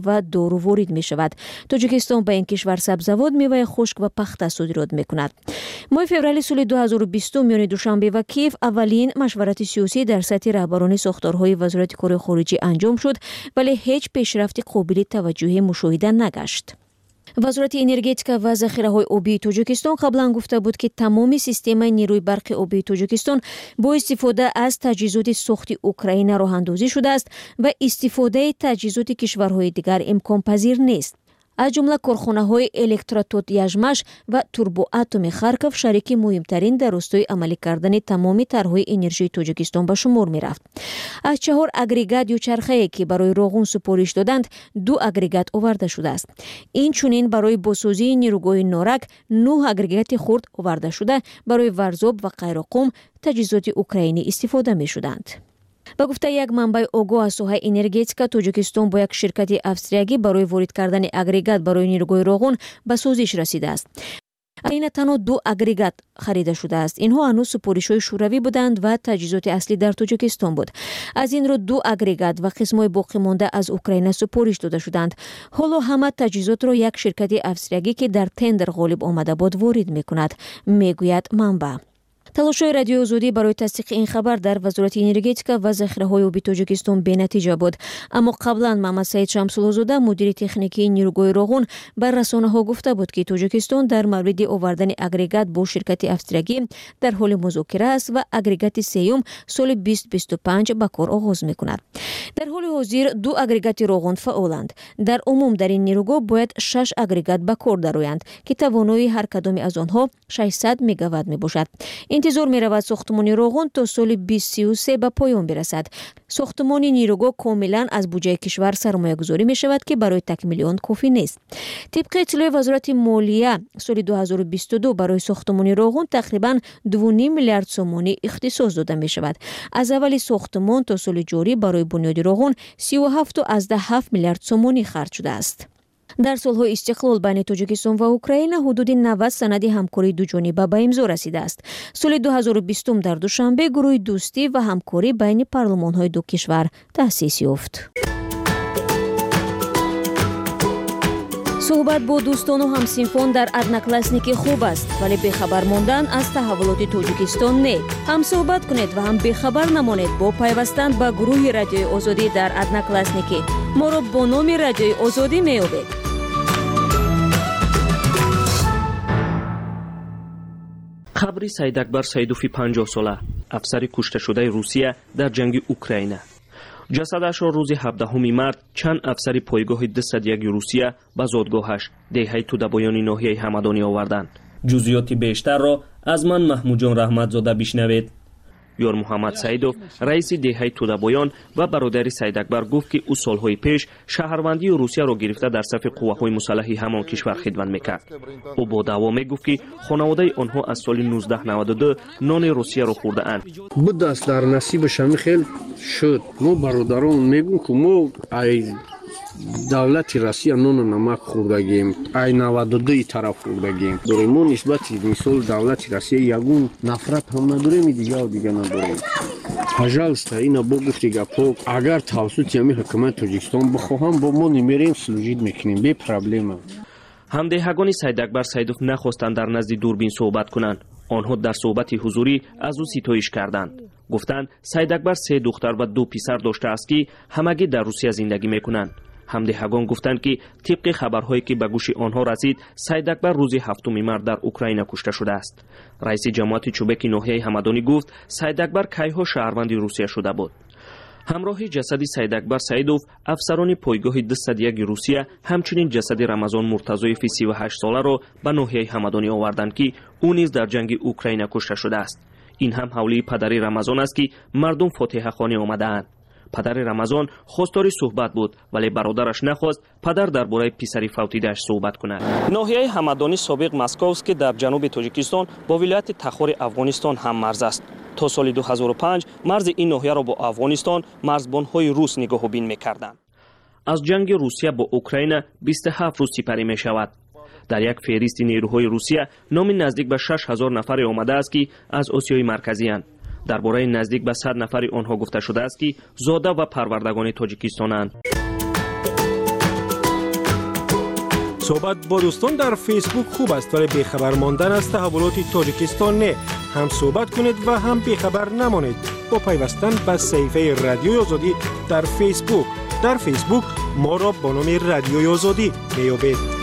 Speaker 3: و دارو وارد می شود. تاجیکستان به این کشور سبزواد، میوه خشک و پخته صادرات می کند. ماه فوریه سال دو هزار و بیست میان دوشنبه و کیف اولین مشورت سیاسی در سطح رهبران ساختارهای وزارت کار خارجه انجام شد، ولی هیچ پیشرفت قابل توجه مشاهده نگشت. وزارت انرژتیکا و ذخیره‌های آبی تاجیکستان قبلا گفته بود که تمام سیستم نیروی برق آبی تاجیکستان با استفاده از تجهیزات ساخت اوکراین راه اندازی شده است و استفاده تجهیزات کشورهای دیگر امکان پذیر نیست. از جمله کارخانه‌های الکتراتود یژمش و توربو اتم خارکوف شریک مهمترین در راستای عملی کردن تمامی طرح‌های انرژی تاجیکستان به شمار می‌رفت. از چهار اگریگات یا چرخه‌ای که برای روغن سپارش دادند، دو اگریگات آورده شده است. این چنین برای بازسازی نیروگاه نارک نه اگریگات خرد آورده شده برای ورزاب و قیراقم تجهیزات اوکراینی استفاده می‌شدند. با گفته یک منبع آگاه از ساحه انرژتیکا، تاجیکستان با یک شرکت افسریگی برای وارد کردن اگریگات برای نیروگاه روغن به سازش رسیده است. این تنها دو اگریگات خریده شده است. اینها هنوز سپارش‌های شوروی بودند و تجهیزات اصلی در تاجیکستان بود. از این رو دو اگریگات و قسم‌های باقی مانده از اوکراین سپارش داده شدند. حالا همه تجهیزات را یک شرکت افسریگی که در تندر غالب آمده بود وارد می‌کند، میگوید منبع. تلاش‌های رادیو آزادی برای تصدیق این خبر در وزارت انرژتیکا و ذخیره‌های آبی تاجیکستان بی‌نتیجه بود، اما قبلا محمد سعید شمس‌الله‌زاده مدیر تکنیکی نیروگاه روغن بر رسانه‌ها گفته بود که تاجیکستان در مورد آوردن اگریگات با شرکت افسریگی در حال مذاکره است و اگریگات سیوم سال بیست بیست و پنج به کار آغاز می‌کند. در حال حاضر دو اگریگات روغن فعالند. در عموم در این نیروگاه باید شش اگریگات به کار درآیند که توانایی هر کدام از آنها ششصد مگاوات میباشد. انتظار می رود ساختمان روغن تا سال بیست سی و سه به پایان برسد. ساختمان نیروگاه کاملا از بودجه کشور سرمایه گذاری می شود که برای تکمیل آن کافی نیست. طبق اطلاع وزارت مالیه سال دو هزار و بیست و دو برای ساختمان روغن تقریبا دو و نیم میلیارد سومانی اختصاص داده می شود. از اول ساختمان تا سال جاری برای بنیاد روغن سی و هفت و از ده هفت میلیارد سومانی خرج شده است. در سالهای استقلال بین تاجیکستان و اوکراین حدود نود سند همکاری دوجانبه به امضا رسیده است. سال دو هزار و بیست در دوشنبه گروه دوستی و همکاری بین پارلمان‌های دو کشور تأسیس یافت. صحبت با دوستان و همسنفان در ادناکلاسنیکی خوب است، ولی بی‌خبر ماندن از تحولات تاجیکستان نه. هم صحبت کنید و هم بی‌خبر نمانید با پیوستن به گروه رادیوی آزادی در ادناکلاسنیکی. ما را با نام رادیوی آزادی می‌یابید.
Speaker 8: قبر سید اکبر سیدوفی پنجاه ساله، افسر کشته شده روسیه در جنگ اوکراین. جسدش را روز هفدهم مارس چند افسر پایگاه دویست و یک روسیه به زادگاهش دهه تودابایان ناحیه همدانی آوردند. جزئیات بیشتر را از من محمود جان رحمتزاده بشنوید. یار محمد سیدوف رئیس دهه تودابایان و برادر سید اکبر گفت که او سالهای پیش شهروندی روسیه را گرفته در صف قواهای مسلحی همان کشور خدمت میکرد. او با دعوا میگفت که خانواده آنها از سال نوزده نود و دو نان روسیه را خورده اند.
Speaker 7: بود است در نصیبش هم خیلی شد. ما برادران میگویم که ما ای دولت روسیه نان و نمک خوردگیم، ای نود و دو طرف خوردگیم. داریم ما نسبت مثال دولت روسیه یگون نفرت هم نداریم، دیگه دیگه نداریم. پاجالستا اینا با گفتی گپا اگر توسط یمی حکومت تاجیکستان بخواهم با ما نمیریم سلوجید میکنیم بی پرابلم.
Speaker 8: همدهگان سید اکبر سیدوف نخواستند در نزد دوربین صحبت کنند. آنها در صحبت حضوری از او ستایش کردند. گفتند سید اکبر سه دختر و دو پسر داشته است که همگی در روسیه زندگی میکنند. همدهگان گفتند که طبق خبرهایی که به گوش آنها رسید سید اکبر روز هفتم مارس در اوکراین کشته شده است. رئیس جماعت چوبک ناحیه همدانی گفت سید اکبر کیها شهروند روسیه شده بود. همراه جسد سید اکبر سیدوف افسران پایگاه دویست و یک روسیه همچنین جسد رمضان مرتضایف سی و هشت ساله را به ناحیه همدانی آوردند که او نیز در جنگ اوکراین کشته شده است. این هم حوالی پدر رمضان است که مردم فاتحه خوانی آمده‌اند. پدر رمضان خواستار صحبت بود ولی برادرش نخواست پدر درباره پسر فوتیده‌اش صحبت کند. ناحیه همدانی سابق مسکوست که در جنوب تاجیکستان با ولایت تخار افغانستان هم مرز است. تا سال دو هزار و پنج مرز این ناحیه را با افغانستان مرزبان‌های روس نگاه و بین می‌کردند. از جنگ روسیه با اوکراین بیست و هفت روز سپری می‌شود. در یک فهرست نیروهای روسیه نام نزدیک به شش هزار نفر آمده است که از آسیای مرکزی اند. درباره نزدیک به صد نفر آنها گفته شده است که زاده و پروردگان تاجیکستانند.
Speaker 5: صحبت با دوستان در فیسبوک خوب است ولی بیخبر ماندن از تحولات تاجیکستان نه. هم صحبت کنید و هم بیخبر نمانید با پیوستن به صفحه رادیوی آزادی در فیسبوک. در فیسبوک ما را با نام رادیوی آزادی میابید.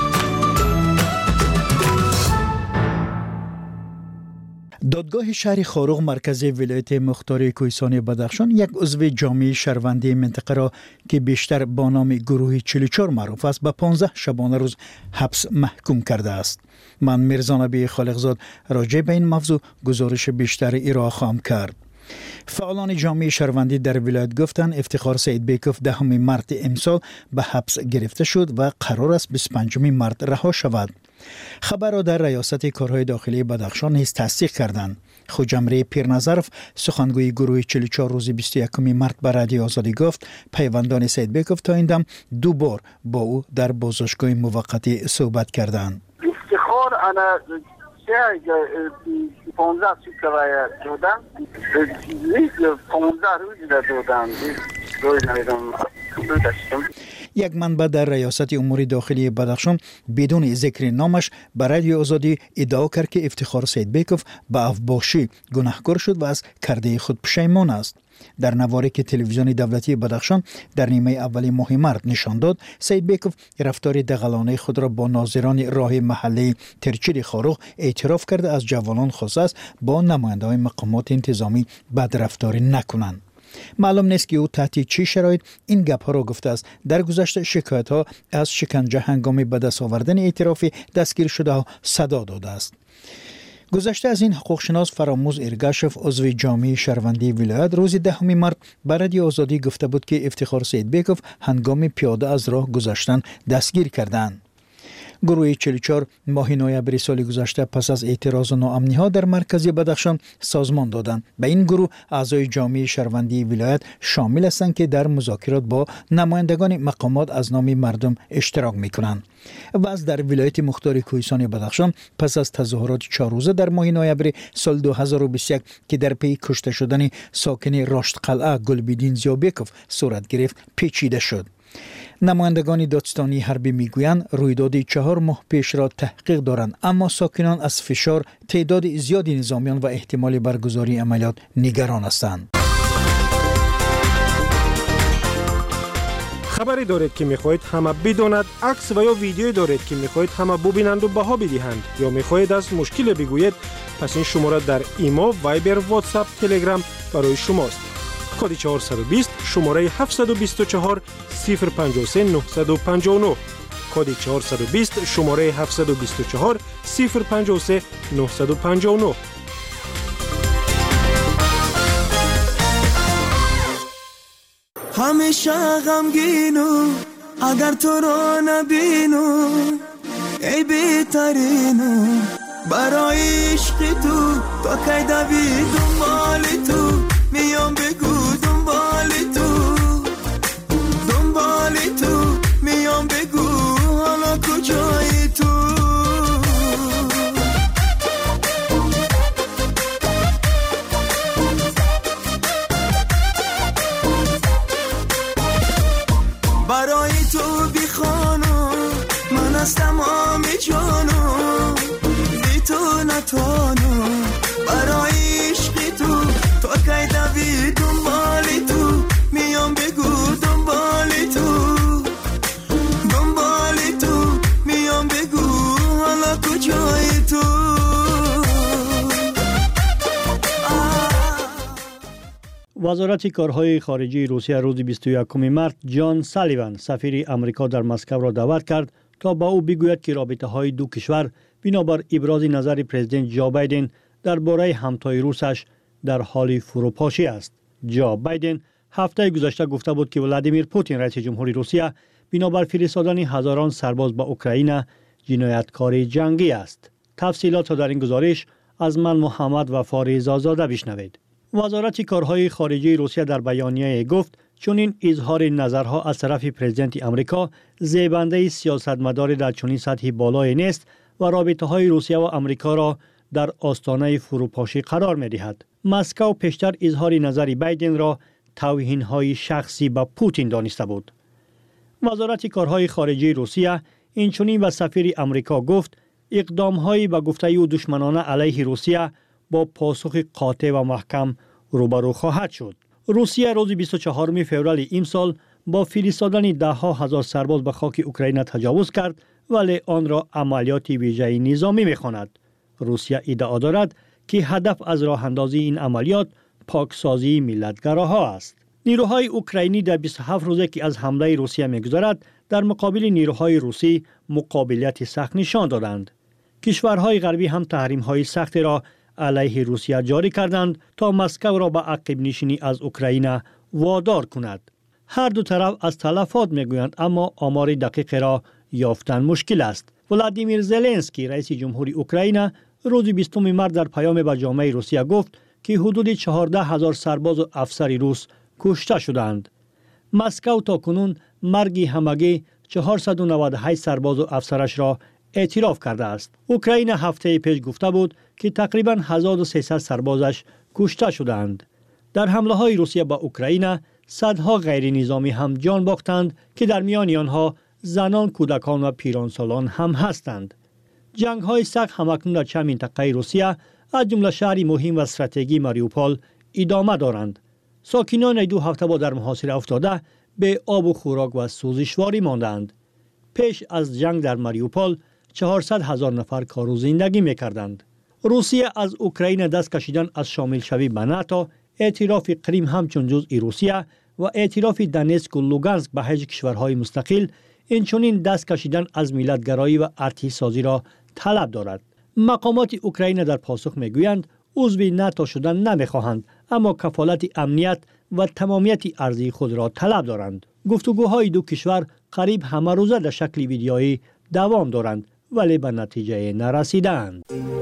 Speaker 10: دادگاه شهر خاروغ مرکز ولایت مختار کوهستان بدخشان یک عضو جامعه شهروندی منطقه را که بیشتر با نام گروه چهل و چهار معروف است به پانزده شبانه روز حبس محکوم کرده است. من میرزا نبی خالقزاد راجع به این موضوع گزارش بیشتر ارائه خواهم کرد. فعالان جامعه شهروندی در ولایت گفتند افتخار سید بیکوف دهم مارس امسال به حبس گرفته شد و قرار است بیست و پنجم مارس رها شود. خبر را در ریاست کارهای داخلی بدخشان نیز تصدیق کردند. خوجمره پیرنظرف سخنگوی گروه چهل و چهار روز بیست و یکم مارس به رادیو آزادی گفت پیوندان سید بیکوف تا این دم دو بار با او در بازداشتگاه موقتی صحبت کردند.
Speaker 14: افتخار انا پانزده سوکوه دادم پانزده روز دادم دوی نمیدم
Speaker 10: یک منبع در ریاست امور داخلی بدخشان بدون ذکر نامش به رادیو آزادی ادعا کرد که افتخار سید بیکوف به افباشی گناهکار شد و از کرده خود پشیمان است. در نواری که تلویزیون دولتی بدخشان در نیمه اولی ماه مارس نشان داد، سید بیکوف رفتار دغلانه خود را با ناظران راه محله ترچیل خاروغ اعتراف کرده از جوانان خواسته است با نماینده‌های مقامات انتظامی بدرفتاری نکنند. معلوم نیست که او تحت چه شرایط این گپ ها را گفته است. در گذشته شکایت ها از شکنجه هنگام به دست آوردن اعتراف دستگیر شده ها صدا داده است. گذشته از این حقوقشناس فراموز ارگاشف عضو جامعه شهروندی ولایت روز دهم مارس به رادیو آزادی گفته بود که افتخار سید بیکوف هنگام پیاده از راه گذشتن دستگیر کردند. گروه چهل و چهار ماه نوامبر سال گذشته پس از اعتراض و ناامنی ها در مرکز بدخشان سازمان دادند. به این گروه اعضای جامعه شهروندی ولایت شامل هستند که در مذاکرات با نمایندگان مقامات از نام مردم اشتراک میکنند. وضع در ولایت مختار کوهستان بدخشان پس از تظاهرات چهار روزه در ماه نوامبر سال دو هزار و بیست و یک که در پی کشته شدن ساکن راشد قلعه گلبدین زیابیکوف صورت گرفت پیچیده شد. نمایندگان دادستانی حربی میگویند رویداد چهار ماه پیش را تحقیق دارند، اما ساکنان از فشار تعداد زیادی نظامیان و احتمال برگزاری عملیات نگران هستند.
Speaker 5: خبری دارید که میخواهید همه بداند، عکس و یا ویدیویی دارید که میخواهید همه ببینند و بها بدهند یا میخواهید از مشکل بگویید، پس این شماره در ایمو، وایبر، واتساپ، تلگرام برای شماست. کد چهارصد و بیست شماره هفتصد و بیست و چهار صفر پنجاه و سه نهصد و پنجاه و نه. کد چهارصد و بیست شماره هفتصد و بیست و چهار صفر پنجاه و سه نهصد و پنجاه و نه.
Speaker 6: همیشه غمگینو اگر تو را نبینو ای بهترینو برای عشق تو تا کی دوی دنبال تو میام بگو دنبال تو دنبال تو میام بگو حالا کجایی تو برای تو بی خانو من از تمام جانو بی تو نتوانو برای عشق تو تا کی دوی دنبال تو میام بگو دنبال تو دنبال تو میام بگو حالا کجایی تو.
Speaker 23: وزارت کارهای خارجه روسیه روز بیست و یکم مارس جان سالیوان سفیر امریکا در مسکو را دعوت کرد تا با او بگوید که رابطه های دو کشور بنابر ابراز نظر پرزیدنت جو بایدن درباره همتای روسش در حال فروپاشی است. جو بایدن هفته گذشته گفته بود که ولادیمیر پوتین رئیس جمهوری روسیه بنابر فرستادن هزاران سرباز به اوکراین جنایتکار جنگی است. تفصیلات را در این گزارش از من محمد وفا رضازاده بشنوید. وزارت کارهای خارجه روسیه در بیانیه گفت چون این اظهار نظرها از طرف پرزیدنت امریکا زیبنده سیاستمدار در چنین سطح بالای نیست و رابطه های روسیه و امریکا را در آستانه فروپاشی قرار می دهد. مسکو پیشتر اظهار نظر بایدن را توهین های شخصی به پوتین دانسته بود. وزارت کارهای خارجه روسیه اینچنین به سفیر امریکا گفت اقدام‌های به گفته او دشمنانه علیه روسیه با پاسخ قاطع و محکم روبرو خواهد شد. روسیه روز بیست و چهارم فوریه امسال با فرستادن ده ها هزار سرباز به خاک اوکراین تجاوز کرد ولی آن را عملیات ویژه نظامی می‌خواند. روسیه ادعا دارد که هدف از راه اندازی این عملیات پاکسازی ملتگراها است. نیروهای اوکراینی در بیست و هفت روزه که از حمله روسیه می‌گذرد در مقابل نیروهای روسی مقابلیت سخت نشان دادند. کشورهای غربی هم تحریم‌های سخت را علیه روسیه جاری کردند تا مسکو را به عقب نشینی از اوکراین وادار کند. هر دو طرف از تلفات میگویند اما آمار دقیق را یافتن مشکل است. ولادیمیر زلنسکی رئیس جمهوری اوکراین روز بیستم مارس در پیام به جامعه روسیه گفت که حدود چهارده هزار سرباز و افسر روس کشته شدند. مسکو تا کنون مرگ همگی چهارصد و نود و هشت سرباز و افسرش را اعتراف کرده است. اوکراین هفته پیش گفته بود که تقریباً هزار و سیصد سربازش کشته شدند. در حمله های روسیه به اوکراین صدها غیر نظامی هم جان باختند که در میان آنها زنان، کودکان و پیرانسالان هم هستند. جنگ های سخت همکنون در چند منطقه روسیه از جمله شهری مهم و استراتژیک ماریوپول ادامه دارند. ساکنان دو هفته با در محاصره افتاده به آب و خوراک و سوزشواری ماندند. پیش از جنگ در ماریوپول چهارصد هزار نفر کار و زندگی می‌کردند. روسیه از اوکراین دست کشیدن از شامل شوی به ناتو، اعتراف کریم همچون جزء روسیه و اعتراف دونتسک و لوگانسک به حیث کشورهای مستقل، اینچنین دست کشیدن از ملتگرایی و ارتش سازی را طلب دارد. مقامات اوکراین در پاسخ میگویند عضو ناتو شدن نمیخواهند اما کفالت امنیت و تمامیت ارضی خود را طلب دارند. گفتگوهای دو کشور قریب همه روزه در شکل ویدیویی دوام دارند ولی به نتیجه نرسیدند.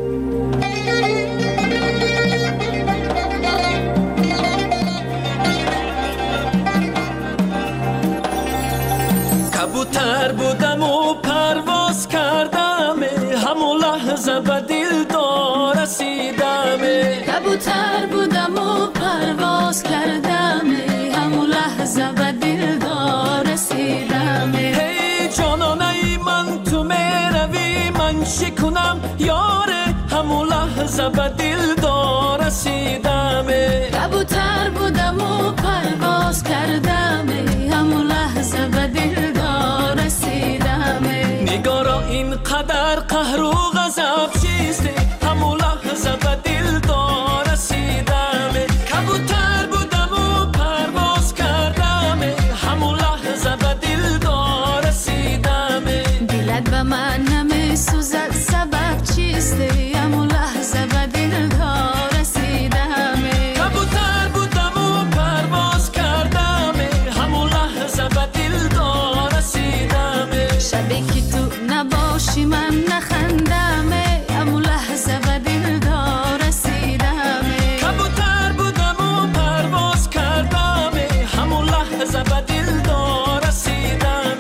Speaker 6: کبوتر بودم و پرواز کردم، همون لحظه به دلدار رسیدم.
Speaker 15: کبوتر بودم و پرواز کردم، همون لحظه به دلدار رسیدم.
Speaker 6: هی جانانه من تو میروی من چی کنم یاره، همون لحظه به دلدار رسیدم.
Speaker 15: کبوتر بودم و پرواز کردم، همون لحظه به دلدار رسیدم.
Speaker 6: نگارا اینقدر قهر و غضب چیسته، همون لحظه به دلدار رسیدم. کبوتر بودم و پرواز کردم، همون لحظه به دلدار رسیدم.
Speaker 15: دلت به من نمیسوزد سبب چیسته، همون لحظه به دلدار رسیدم.
Speaker 6: کبوتر بودم و پرواز کردم، همون لحظه به دلدار رسیدم.
Speaker 15: شبی که تو نباشی من نخندم، همون لحظه به دلدار رسیدم.
Speaker 6: کبوتر بودم و پرواز کردم، همون لحظه به دلدار رسیدم.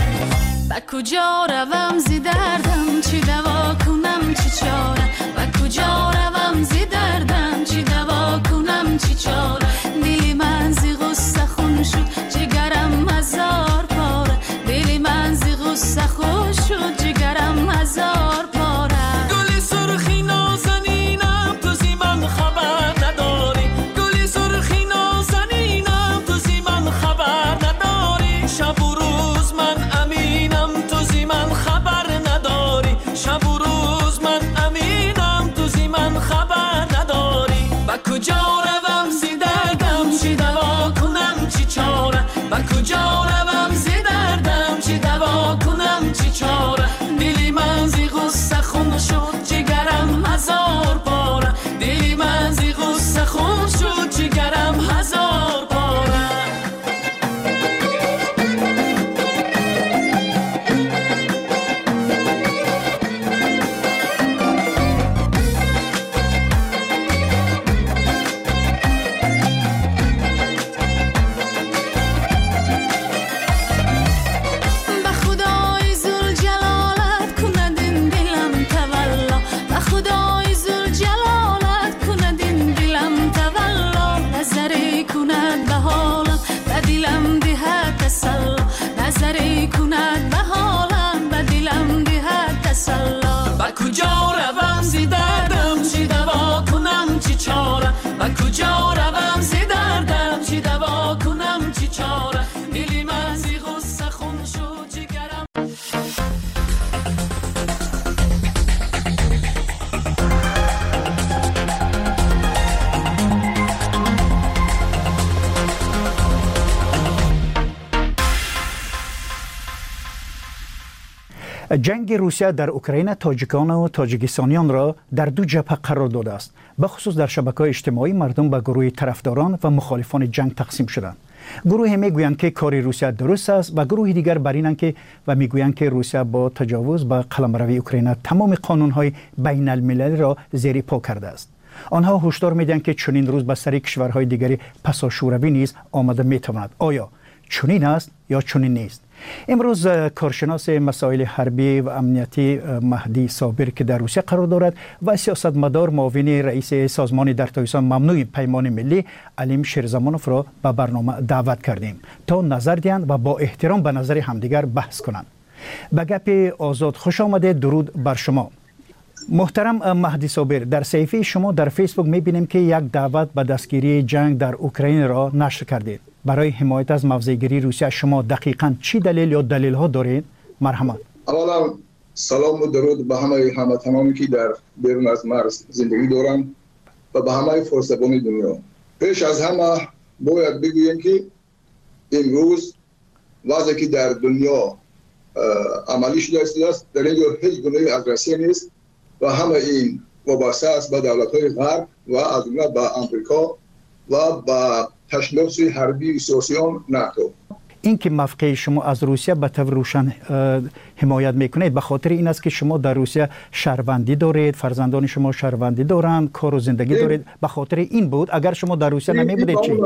Speaker 15: به کجا روم زی دردم چی دوا کنم چی چاره، به کجا روم زی دردم چی دوا کنم چی چاره. دلی من زی غصه خون شد جگرم هزار پاره، دلی من زی غصه خون شد جگرم هزار پاره.
Speaker 6: گلی سرخی نازنینم تو زی من خبر نداری، گلی سرخی نازنینم تو زی من خبر نداری. شب و روز من امینم تو زی من خبر نداری، شب و روز من امینم تو زی من خبر نداری. با کجا روم زی دردم چی دوا کنم چی چاره، با کجا روم زی دردم چی دوا کنم چی چاره. دلی من زی غصه خون شد جگرم هزار پاره، دلی من زی غصه خون شد جگرم هزار پاره.
Speaker 15: به خدای ذوالجلال
Speaker 10: جنگ روسیه در اوکراین تاجیکان و تاجیکستانیان را در دو جبهه قرار داده است. به خصوص در شبکه‌های اجتماعی مردم به گروه طرفداران و مخالفان جنگ تقسیم شدند. گروه میگویند که کار روسیه درست است و گروه دیگر بر اینند که و میگویند که روسیه با تجاوز به قلمروی اوکراین تمام قانون‌های بین المللی را زیر پا کرده است. آنها هشدار میدهند که چنین روز به سر کشورهای دیگری پساشوروی نیز آمده میتواند. آیا چنین است یا چنین نیست؟ امروز کارشناس مسائل حربی و امنیتی مهدی صابر که در روسیه قرار دارد و سیاستمدار معاون رئیس سازمان در تایسان ممنوع پیمان ملی علیم شیرزمانوف را به برنامه دعوت کردیم تا نظر دهند و با احترام به نظر همدیگر بحث کنند. به گپ آزاد خوش آمده، درود بر شما. محترم مهدی صابر، در صفحه شما در فیسبوک میبینیم که یک دعوت به دستگیری جنگ در اوکراین را نشر کردید. برای حمایت از موضع‌گیری روسیه شما دقیقاً چی دلیل یا دلیل ها دارید؟ مرحمت.
Speaker 17: اولا سلام و درود به همه هموطنانی که در بیرون از مرز زندگی دارند و به همه فرسبان دنیا. پیش از همه باید بگویم که امروز وضعی که در دنیا عملی شده است، در اینجا هیچ گونه اگرسیون نیست و همه این وابسته است به دولت‌های غرب و از جمله به آمریکا و به تشنج حربی و سیاسی ناتو.
Speaker 10: این که موقع شما از روسیه به طور روشن حمایت میکنید به خاطر این است که شما در روسیه شهروندی دارید، فرزندان شما شهروندی دارند، کار و زندگی دارید، به خاطر این بود؟ اگر شما در روسیه نمی بودید چی؟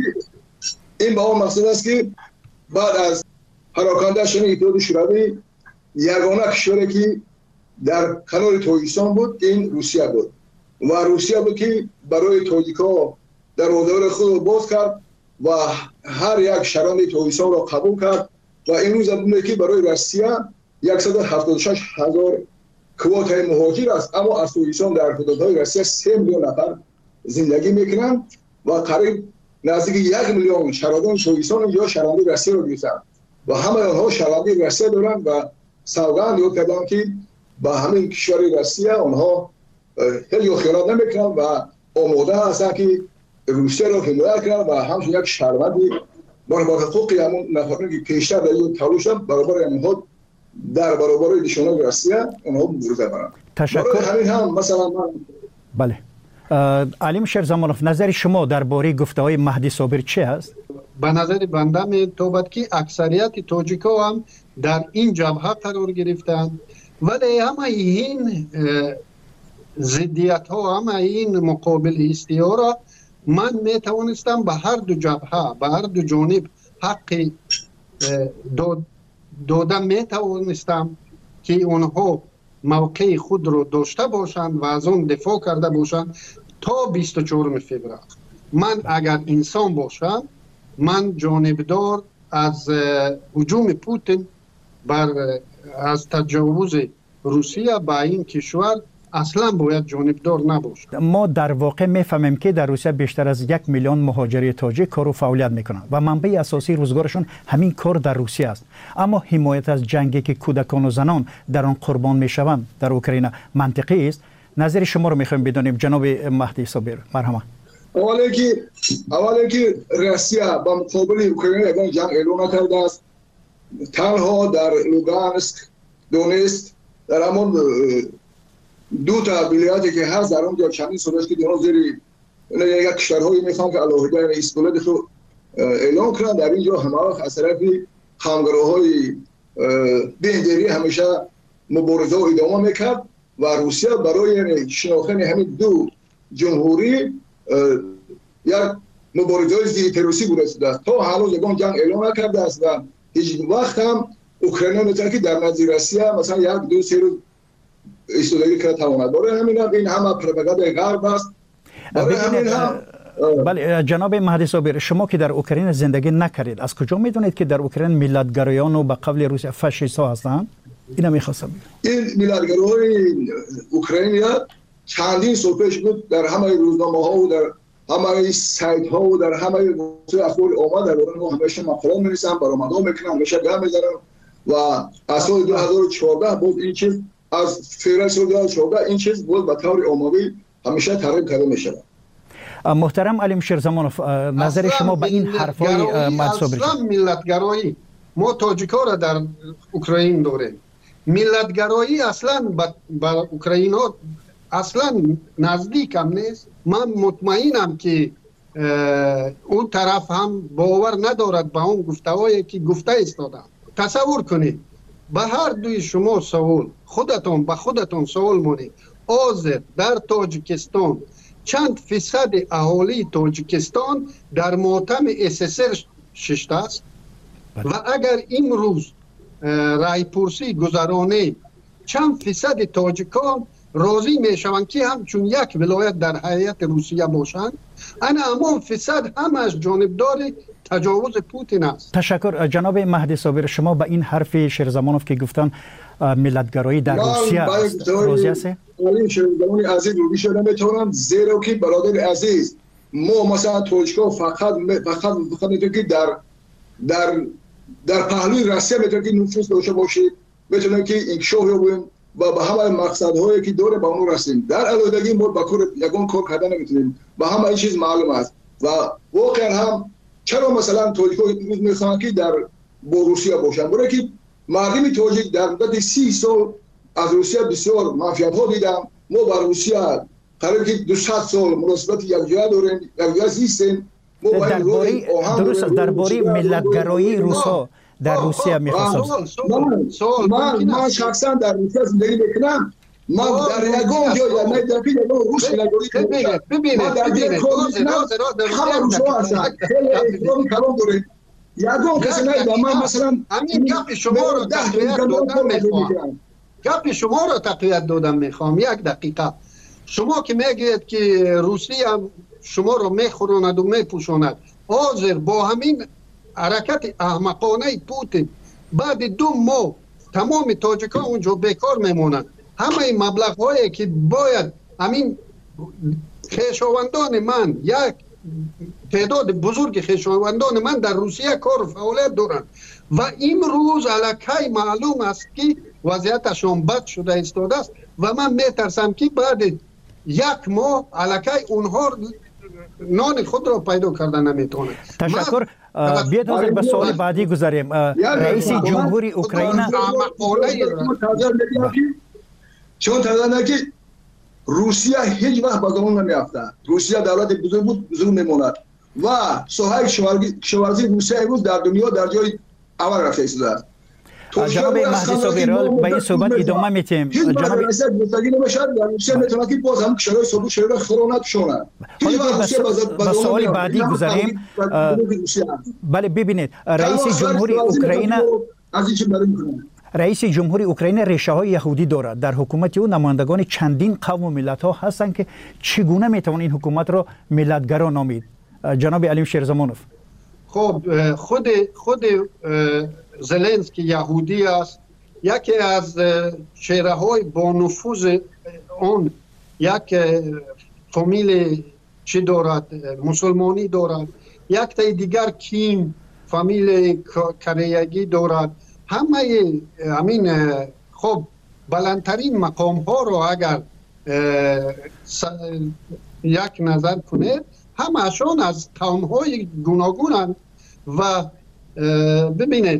Speaker 17: این با اون مقصد است که بعد از پراکنده شدن اتحاد شوروی یگانه کشوری که در کنار تاجیکستان بود این روسیه بود و روسیه بود که برای تاجیک‌ها دروازه خود باز کرد و هر یک شهروند تاجیکستان را قبول کرد و امروز می‌بینید که برای روسیه صد و هفتاد و شش هزار کوتای مهاجر است، اما از تاجیکستان در حدودهای روسیه سه میلیون نفر زندگی میکنند و قریب نزدیک یک میلیون شهروندان تاجیکستان اینجا شهروندی روسیه را گرفتند و همه آنها شهروندی روسیه دارند و سوگند یاد کردند که با همین کشور روسیه آنها هیچ خیانت نمیکنند و آماده هستند که روسیه را حمایت کنند و همچنین یک شهروندی برابر حقوق همون نفرانی که پیشتر در این تولید شدند برابر آنها در برابر دشمنان روسیه آنها مبارزه کنند.
Speaker 10: تشکر.
Speaker 17: همین هم مثلا من
Speaker 10: بله. علیم شیرزمانوف، نظر شما درباره گفته‌های مهدی صابر چه است؟
Speaker 7: به نظر بنده میتوبد که اکثریت تاجیک‌ها هم در این جبهه قرار گرفتند ولی همه این ضدیت ها همه این مقابل ایستی ها را من میتوانستم به هر دو جبهه به هر دو جانب حق دادن میتوانستم که اونها موقع خود رو داشته باشند و از اون دفاع کرده باشند تا بیست و چهارم فوریه. من اگر انسان باشم من جانبدار از هجوم پوتین بر از تجاوز روسیه به این کشور اصلا باید جانبدار نباشد.
Speaker 10: ما در واقع میفهمیم که در روسیه بیشتر از یک میلیون مهاجر تاجیک کار و فعالیت میکنند و منبع اساسی روزگارشون همین کار در روسیه است. اما حمایت از جنگی که کودکان و زنان در آن قربان میشوند در اوکراین منطقی است؟ نظر شما رو میخوایم بدونیم جناب مهدی صابر. مرحبا.
Speaker 17: اولی که اولی که روسیه با مقابل اوکراین یک جنگ اعلام کرده است. تنها در لوگانسک، دونیتسک در همون دو تا ولایتی که هست در اونجا چندین سال است که دیگه زیر یک کشورهایی میخوان که علاوه اسپولت خود اعلام کنند در اینجا همه از طرف قمگراهای بندری همیشه مبارزه و ادامه میکرد و روسیه برای شناختن همین دو جمهوری یک مبارزه ضد تروریستی بوده است. تا هنوز یگان جنگ اعلام نکرده است و هیچ وقت هم اوکراین میتونه که در نزد روسیه مثلا یک دو سه روز ایستادگی کرده تواند. برای همین هم این همه پروپاگاندای غرب است. برای همین هم
Speaker 10: بله جناب مهدی صابر، شما که در اوکراین زندگی نکردید از کجا میدونید که در اوکراین ملتگرایان و به قبل روسیه فاشیست ها هستند؟ اینا میخواستم این
Speaker 17: ملتگرای اوکراینیا چندین سال پیش بود در همه روزنامه ها و در همه سایت ها و در همه وسایل اخبار آمد در اون همیشه مقاله می‌نویسن، برآمدها میکنن، همیشه گام میزنن و از سال دو هزار و چهارده بود این چیز از فوریه سال دو هزار و چهارده این چیز بود به طور عمومی همیشه تحریم کرده میشه.
Speaker 10: محترم علیم شیرزمانوف، نظر شما به این حرفای مهدی صابر؟
Speaker 7: اصلا ملتگرایی ما تاجیک‌ها را در اوکراین داریم.
Speaker 13: ملتگرایی اصلا با اوکراینا اصلا نزدیک هم نیست. من مطمئنم که اون طرف هم باور ندارد به اون گفته‌هایی که گفته ایستادن. تصور کنید به هر دوی شما سوال خودتون به خودتون سوال مونید آذر در تاجیکستان چند فیصد اهالی تاجیکستان در ماتم اس اس ار ششته است و اگر این روز رای پرسی گذرانه چند فیصد تاجیکان راضی می شوند که همچون یک ولایت در هیئت روسیه باشند، انا همون فیصد هم از جانبدار تجاوز پوتین است.
Speaker 10: تشکر جناب مهدی صابر. شما به این حرف شیرزمانوف که گفتن ملتگرایی در روسیه است راضی هستید؟
Speaker 17: من شیرزمانی عزیز رو بیشتر نمیتونم، زیرا که برادر عزیز ما مثلا توجکا فقط فقط فقط میتونه که در در در پهلوی روسیه میتونه که نفوذ داشته باشه، میتونه که انکشاف یابیم و به همه مقصدهایی که داره به اون رسیم. در علیحدگی ما با کار یگان کار کردن نمیتونیم، به همه این چیز معلوم است و واقعا هم چرا مثلا توجکا میخوان که در با روسیه باشن، برای که مردم تاجیک در مدت سی سال از روسیه بسیار منفعت‌ها دیدم. ما با روسیه قریب که دویست سال مناسبت یکجا داریم، یکجا زیستیم.
Speaker 10: درباره درست درباره ملتگرایی روسا در روسیه می‌خواستم.
Speaker 17: من من شخصا در روسیه زندگی میکنم. من در یگان جا یا نه در که یگان روس ملتگرایی ببینید ببینید ببینید همه روسا هستن خیلی احترام کلام داریم. یگان کسی نه من مثلا
Speaker 13: همین گپ شما رو تقویت دادم میخوام گپ شما رو تقویت دادم میخوام یک دقیقه. شما که میگید که روسیه هم شما رو میخوراند و میپوشاند، حاضر با همین حرکت احمقانه پوتین بعد دو ماه تمام تاجیکان اونجا بیکار میمونند. همه این مبلغ هایی که باید همین خویشاوندان من یک تعداد بزرگ خویشاوندان من در روسیه کار و فعالیت دارند و این روز الکی معلوم است که وضعیتشان بد شده ایستاده است و من میترسم که بعد یک ماه الکی اونها نان خود را پیدا کردن نمیتونه.
Speaker 10: تشکر. بیاید حاضر به سوال بعدی گذاریم. رئیس جمهوری اوکراین
Speaker 17: چون تدانه که روسیه هیچ وقت به زمان نمیافته. روسیه دولت بزرگ بود، بزرگ میماند و ساحه کشاورزی روسیه امروز در دنیا در جای اول رفته ایستاده است.
Speaker 10: جناب مهدی صابر به این صحبت ادامه میتیم.
Speaker 17: جناب رئیس مستقیم نمیشد در روسیه میتونه که باز هم کشورهای صبح شهر خرونت شونه.
Speaker 10: با سوال بعدی گذاریم. بله ببینید رئیس جمهوری اوکراین
Speaker 17: از این چه برای میکنه.
Speaker 10: رئیس جمهوری اوکراین ریشه های یهودی دارد. در حکومت او نمایندگان چندین قوم و ملت ها هستند که چگونه میتوان این حکومت را ملتگرا نامید؟ جناب علیم شیرزمانوف.
Speaker 13: خب خود خود زلنسکی یهودی است. یکی از چهره های با نفوذ اون یک فامیل چی دارد، مسلمانی دارد، یک تا دیگر کیم فامیل کریگی دارد. همه همین خب بلندترین مقام ها رو اگر یک نظر کنید همه‌شان از قوم های گوناگونند و ببینید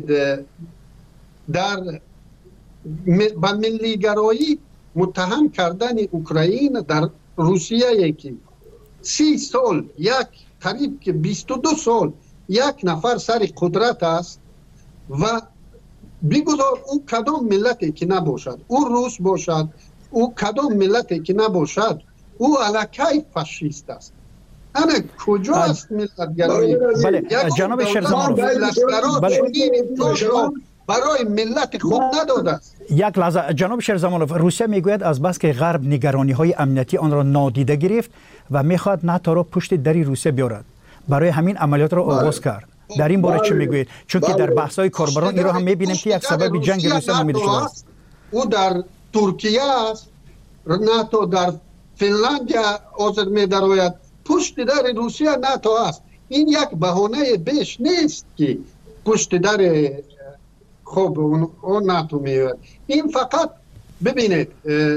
Speaker 13: در با ملیگرایی متهم کردن اوکراین در روسیه که سی سال یک قریب که بیست و دو سال یک نفر سر قدرت است و بگذار او کدام ملتی که نباشد، او روس باشد، او کدام ملتی که نباشد، او الکی فاشیست است. انا کجا است ملتگرایی؟
Speaker 10: بله جناب شیرزمانوف
Speaker 13: بله برای ملت خوب نداده است.
Speaker 10: یک لحظه جناب شیرزمانوف، روسیه میگوید از بس که غرب نگرانی های امنیتی آن را نادیده گرفت و میخواد ناتو را پشت دری روسیه بیارد، برای همین عملیات را آغاز کرد. در این باره چه میگوید؟ چون که در بحث های کاربران این را هم میبینیم که یک سبب جنگ روسیه نامیده شده است.
Speaker 13: او در ترکیه است، ناتو در فنلاندیا حاضر می‌دراید، پشت در روسیه ناتو است. این یک بهانه بیش نیست که پشت در خب اون ناتو میاد. این فقط ببینید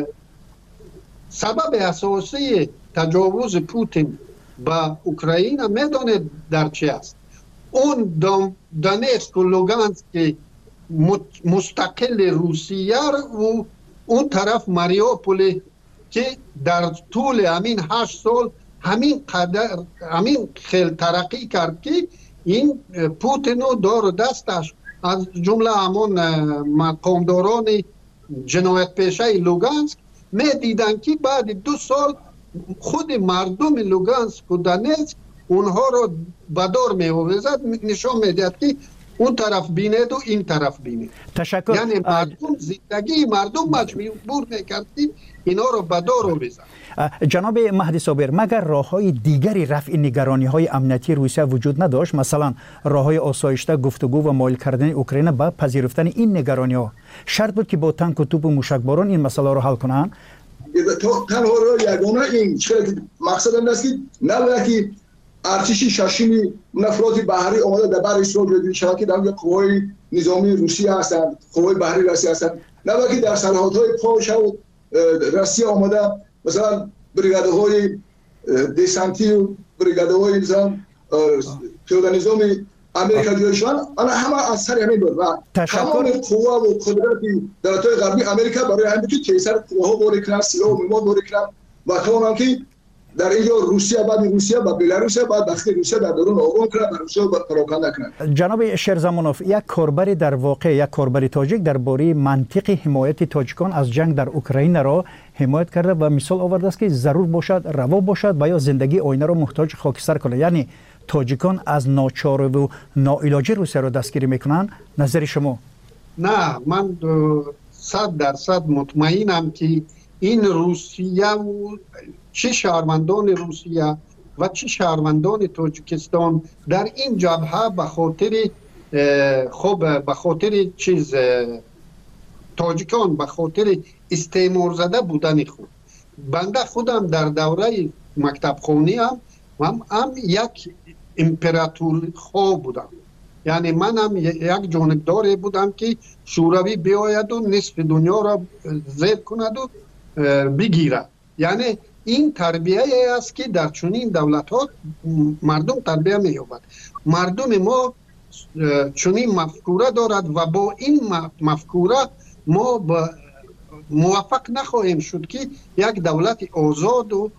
Speaker 13: سبب اساسی تجاوز پوتین با اوکراین میدانید در چی است؟ اون دانسک و لوگانسک مستقل روسیه و اون طرف ماریوپول که در طول همین هشت سال همین قدر همین خیل ترقی کرد که این پوتین و دار دستش از جمله همون مقامداران جنایت پیشه لوگانسک می دیدن که بعد دو سال خود مردم لوگانسک و دونتسک اونها رو بدار می آورد، نشان میدهد که اون طرف بینید و این طرف بینید.
Speaker 10: تشکر.
Speaker 13: یعنی مردم زندگی مردم مجبور میکرد که اینا رو بدار رو بزن.
Speaker 10: جناب مهدی صابر، مگر راه‌های دیگری رفع نگرانی‌های امنیتی روسیه وجود نداشت؟ مثلا راه‌های آسایشته، گفتگو و مایل کردن اوکراین به پذیرفتن این نگرانی‌ها شرط بود که با تانک و توپ و موشکباران این مسئله رو حل کنند؟
Speaker 17: تنها راه یگانه این چرا که مقصد این است که نباید که ارتش ششمی نفرات بحری آمده در بر اسرائیل جدید شود که در قوای نظامی روسیه هستند، قوای بحری روسیه هستند، نباید که در سرحدهای پاش و روسیه آمده مثلا بریگاده های دسانتی و بریگاده های مثلا پیاده نظامی امریکا جوی شدن، آن همه از سر همین بود و تمام قوا و قدرتی دولت‌های غربی امریکا برای همین که کیسر قواها باری کنند، سلاح و میماد باری کنند و تمام که در اینجا روسیه بعد روسیه و بلاروس بعد داخل روسیه در درون آرام کنند و روسیه پراکنده کنند.
Speaker 10: جناب شیرزمانوف، یک کاربری در واقع یک کاربری تاجیک درباره منطق حمایت تاجیکان از جنگ در اوکراین را حمایت کرده و مثال آورده است که ضرور باشد روا باشد و یا زندگی آینه را محتاج خاکستر کنه، یعنی تاجیکان از ناچار و ناعلاجی روسیه را دستگیری میکنند. نظر شما؟
Speaker 13: نه، من صد درصد مطمئنم که این روسیه و چه شهروندان روسیه و چه شهروندان تاجیکستان در این جبهه به خاطر خب به خاطر چیز تاجیکان به خاطر استعمار زده بودن خود. بنده خودم در دوره مکتب خونی هم هم, هم یک امپراتور خواه بودم، یعنی من هم یک جانبدار بودم که شوروی بیاید و نصف دنیا را زیر کند و بگیرد. یعنی این تربیه است که در چنین دولت ها مردم تربیه می یابد. مردم ما چنین مفکوره دارد و با این مفکوره ما موفق نخواهیم شد که یک دولت آزاد و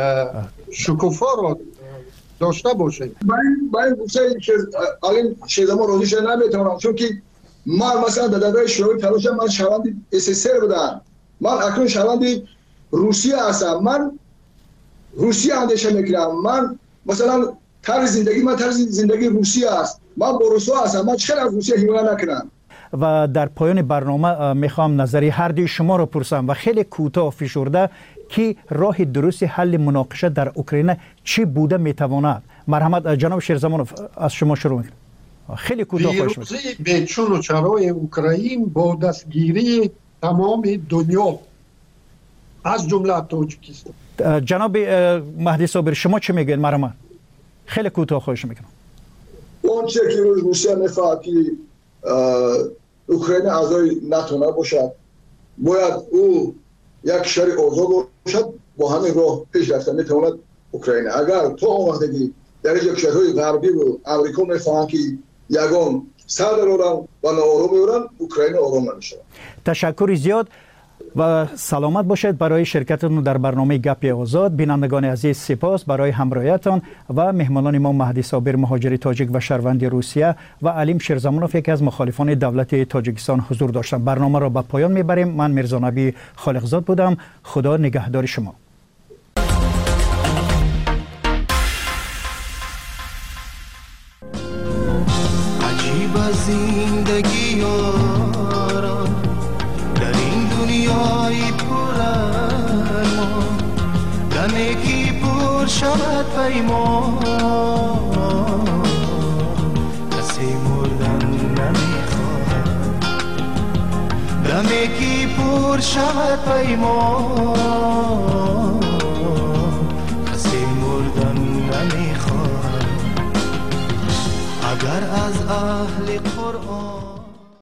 Speaker 13: شکوفا را داشته باشیم.
Speaker 17: من من گفتم که الان شیدما روزیش نمیتونم، چون که من مثلا در دوره شوروی تلاشم من شهروند اس اس ار بودم، من اکنون شهروند روسیه هستم، من روسیه اندیشه میکنم، من مثلا طرز زندگی من طرز زندگی روسیه است، من با روسا هستم، من چرا از روسیه حمایت نکنم؟
Speaker 10: و در پایان برنامه میخوام نظری هر دوی شما رو پرسم و خیلی کوتاه فشرده که راه درست حل مناقشه در اوکراین چی بوده میتواند؟ مرحمت جناب شیرزمانوف، از شما شروع میکنم. خیلی کوتاه خواهش میکنم.
Speaker 13: پیروزی به چون و چرای اوکراین با دستگیری تمام دنیا از جمله تاجیکستان.
Speaker 10: جناب مهدی صابر، شما چه میگین؟ مرحمت خیلی کوتاه خواهش میکنم.
Speaker 17: اون چه که روسیه میخواد که اوکراین اعضای ناتو نباشد، باید او یک شهر آزاد باشد، با همین راه پیش رفته میتواند اوکراین. اگر تو آمدگی در یک شهرهای غربی و امریکا میخواهند که یگان سر دارن و ناآرام میورن، اوکراین آرام نمیشه.
Speaker 10: تشکر زیاد و سلامت باشید برای شرکتتون در برنامه گپ آزاد. بینندگان عزیز سپاس برای همراهیتان و مهمانان ما مهدی صابر مهاجر تاجیک و شهروند روسیه و علیم شیرزمانوف یکی از مخالفان دولت تاجیکستان حضور داشتند. برنامه را به پایان میبریم. من میرزا نبی خالقزاد بودم. خدا نگهدار شما.
Speaker 6: عجیب زندگی یارا در این دنیای پر ارمان، دمی که پر شود پیمان، کسی مردن نمیخواهد. دمی که پر شود پیمان، کسی مردن نمیخواهد. اگر از اهل قرآن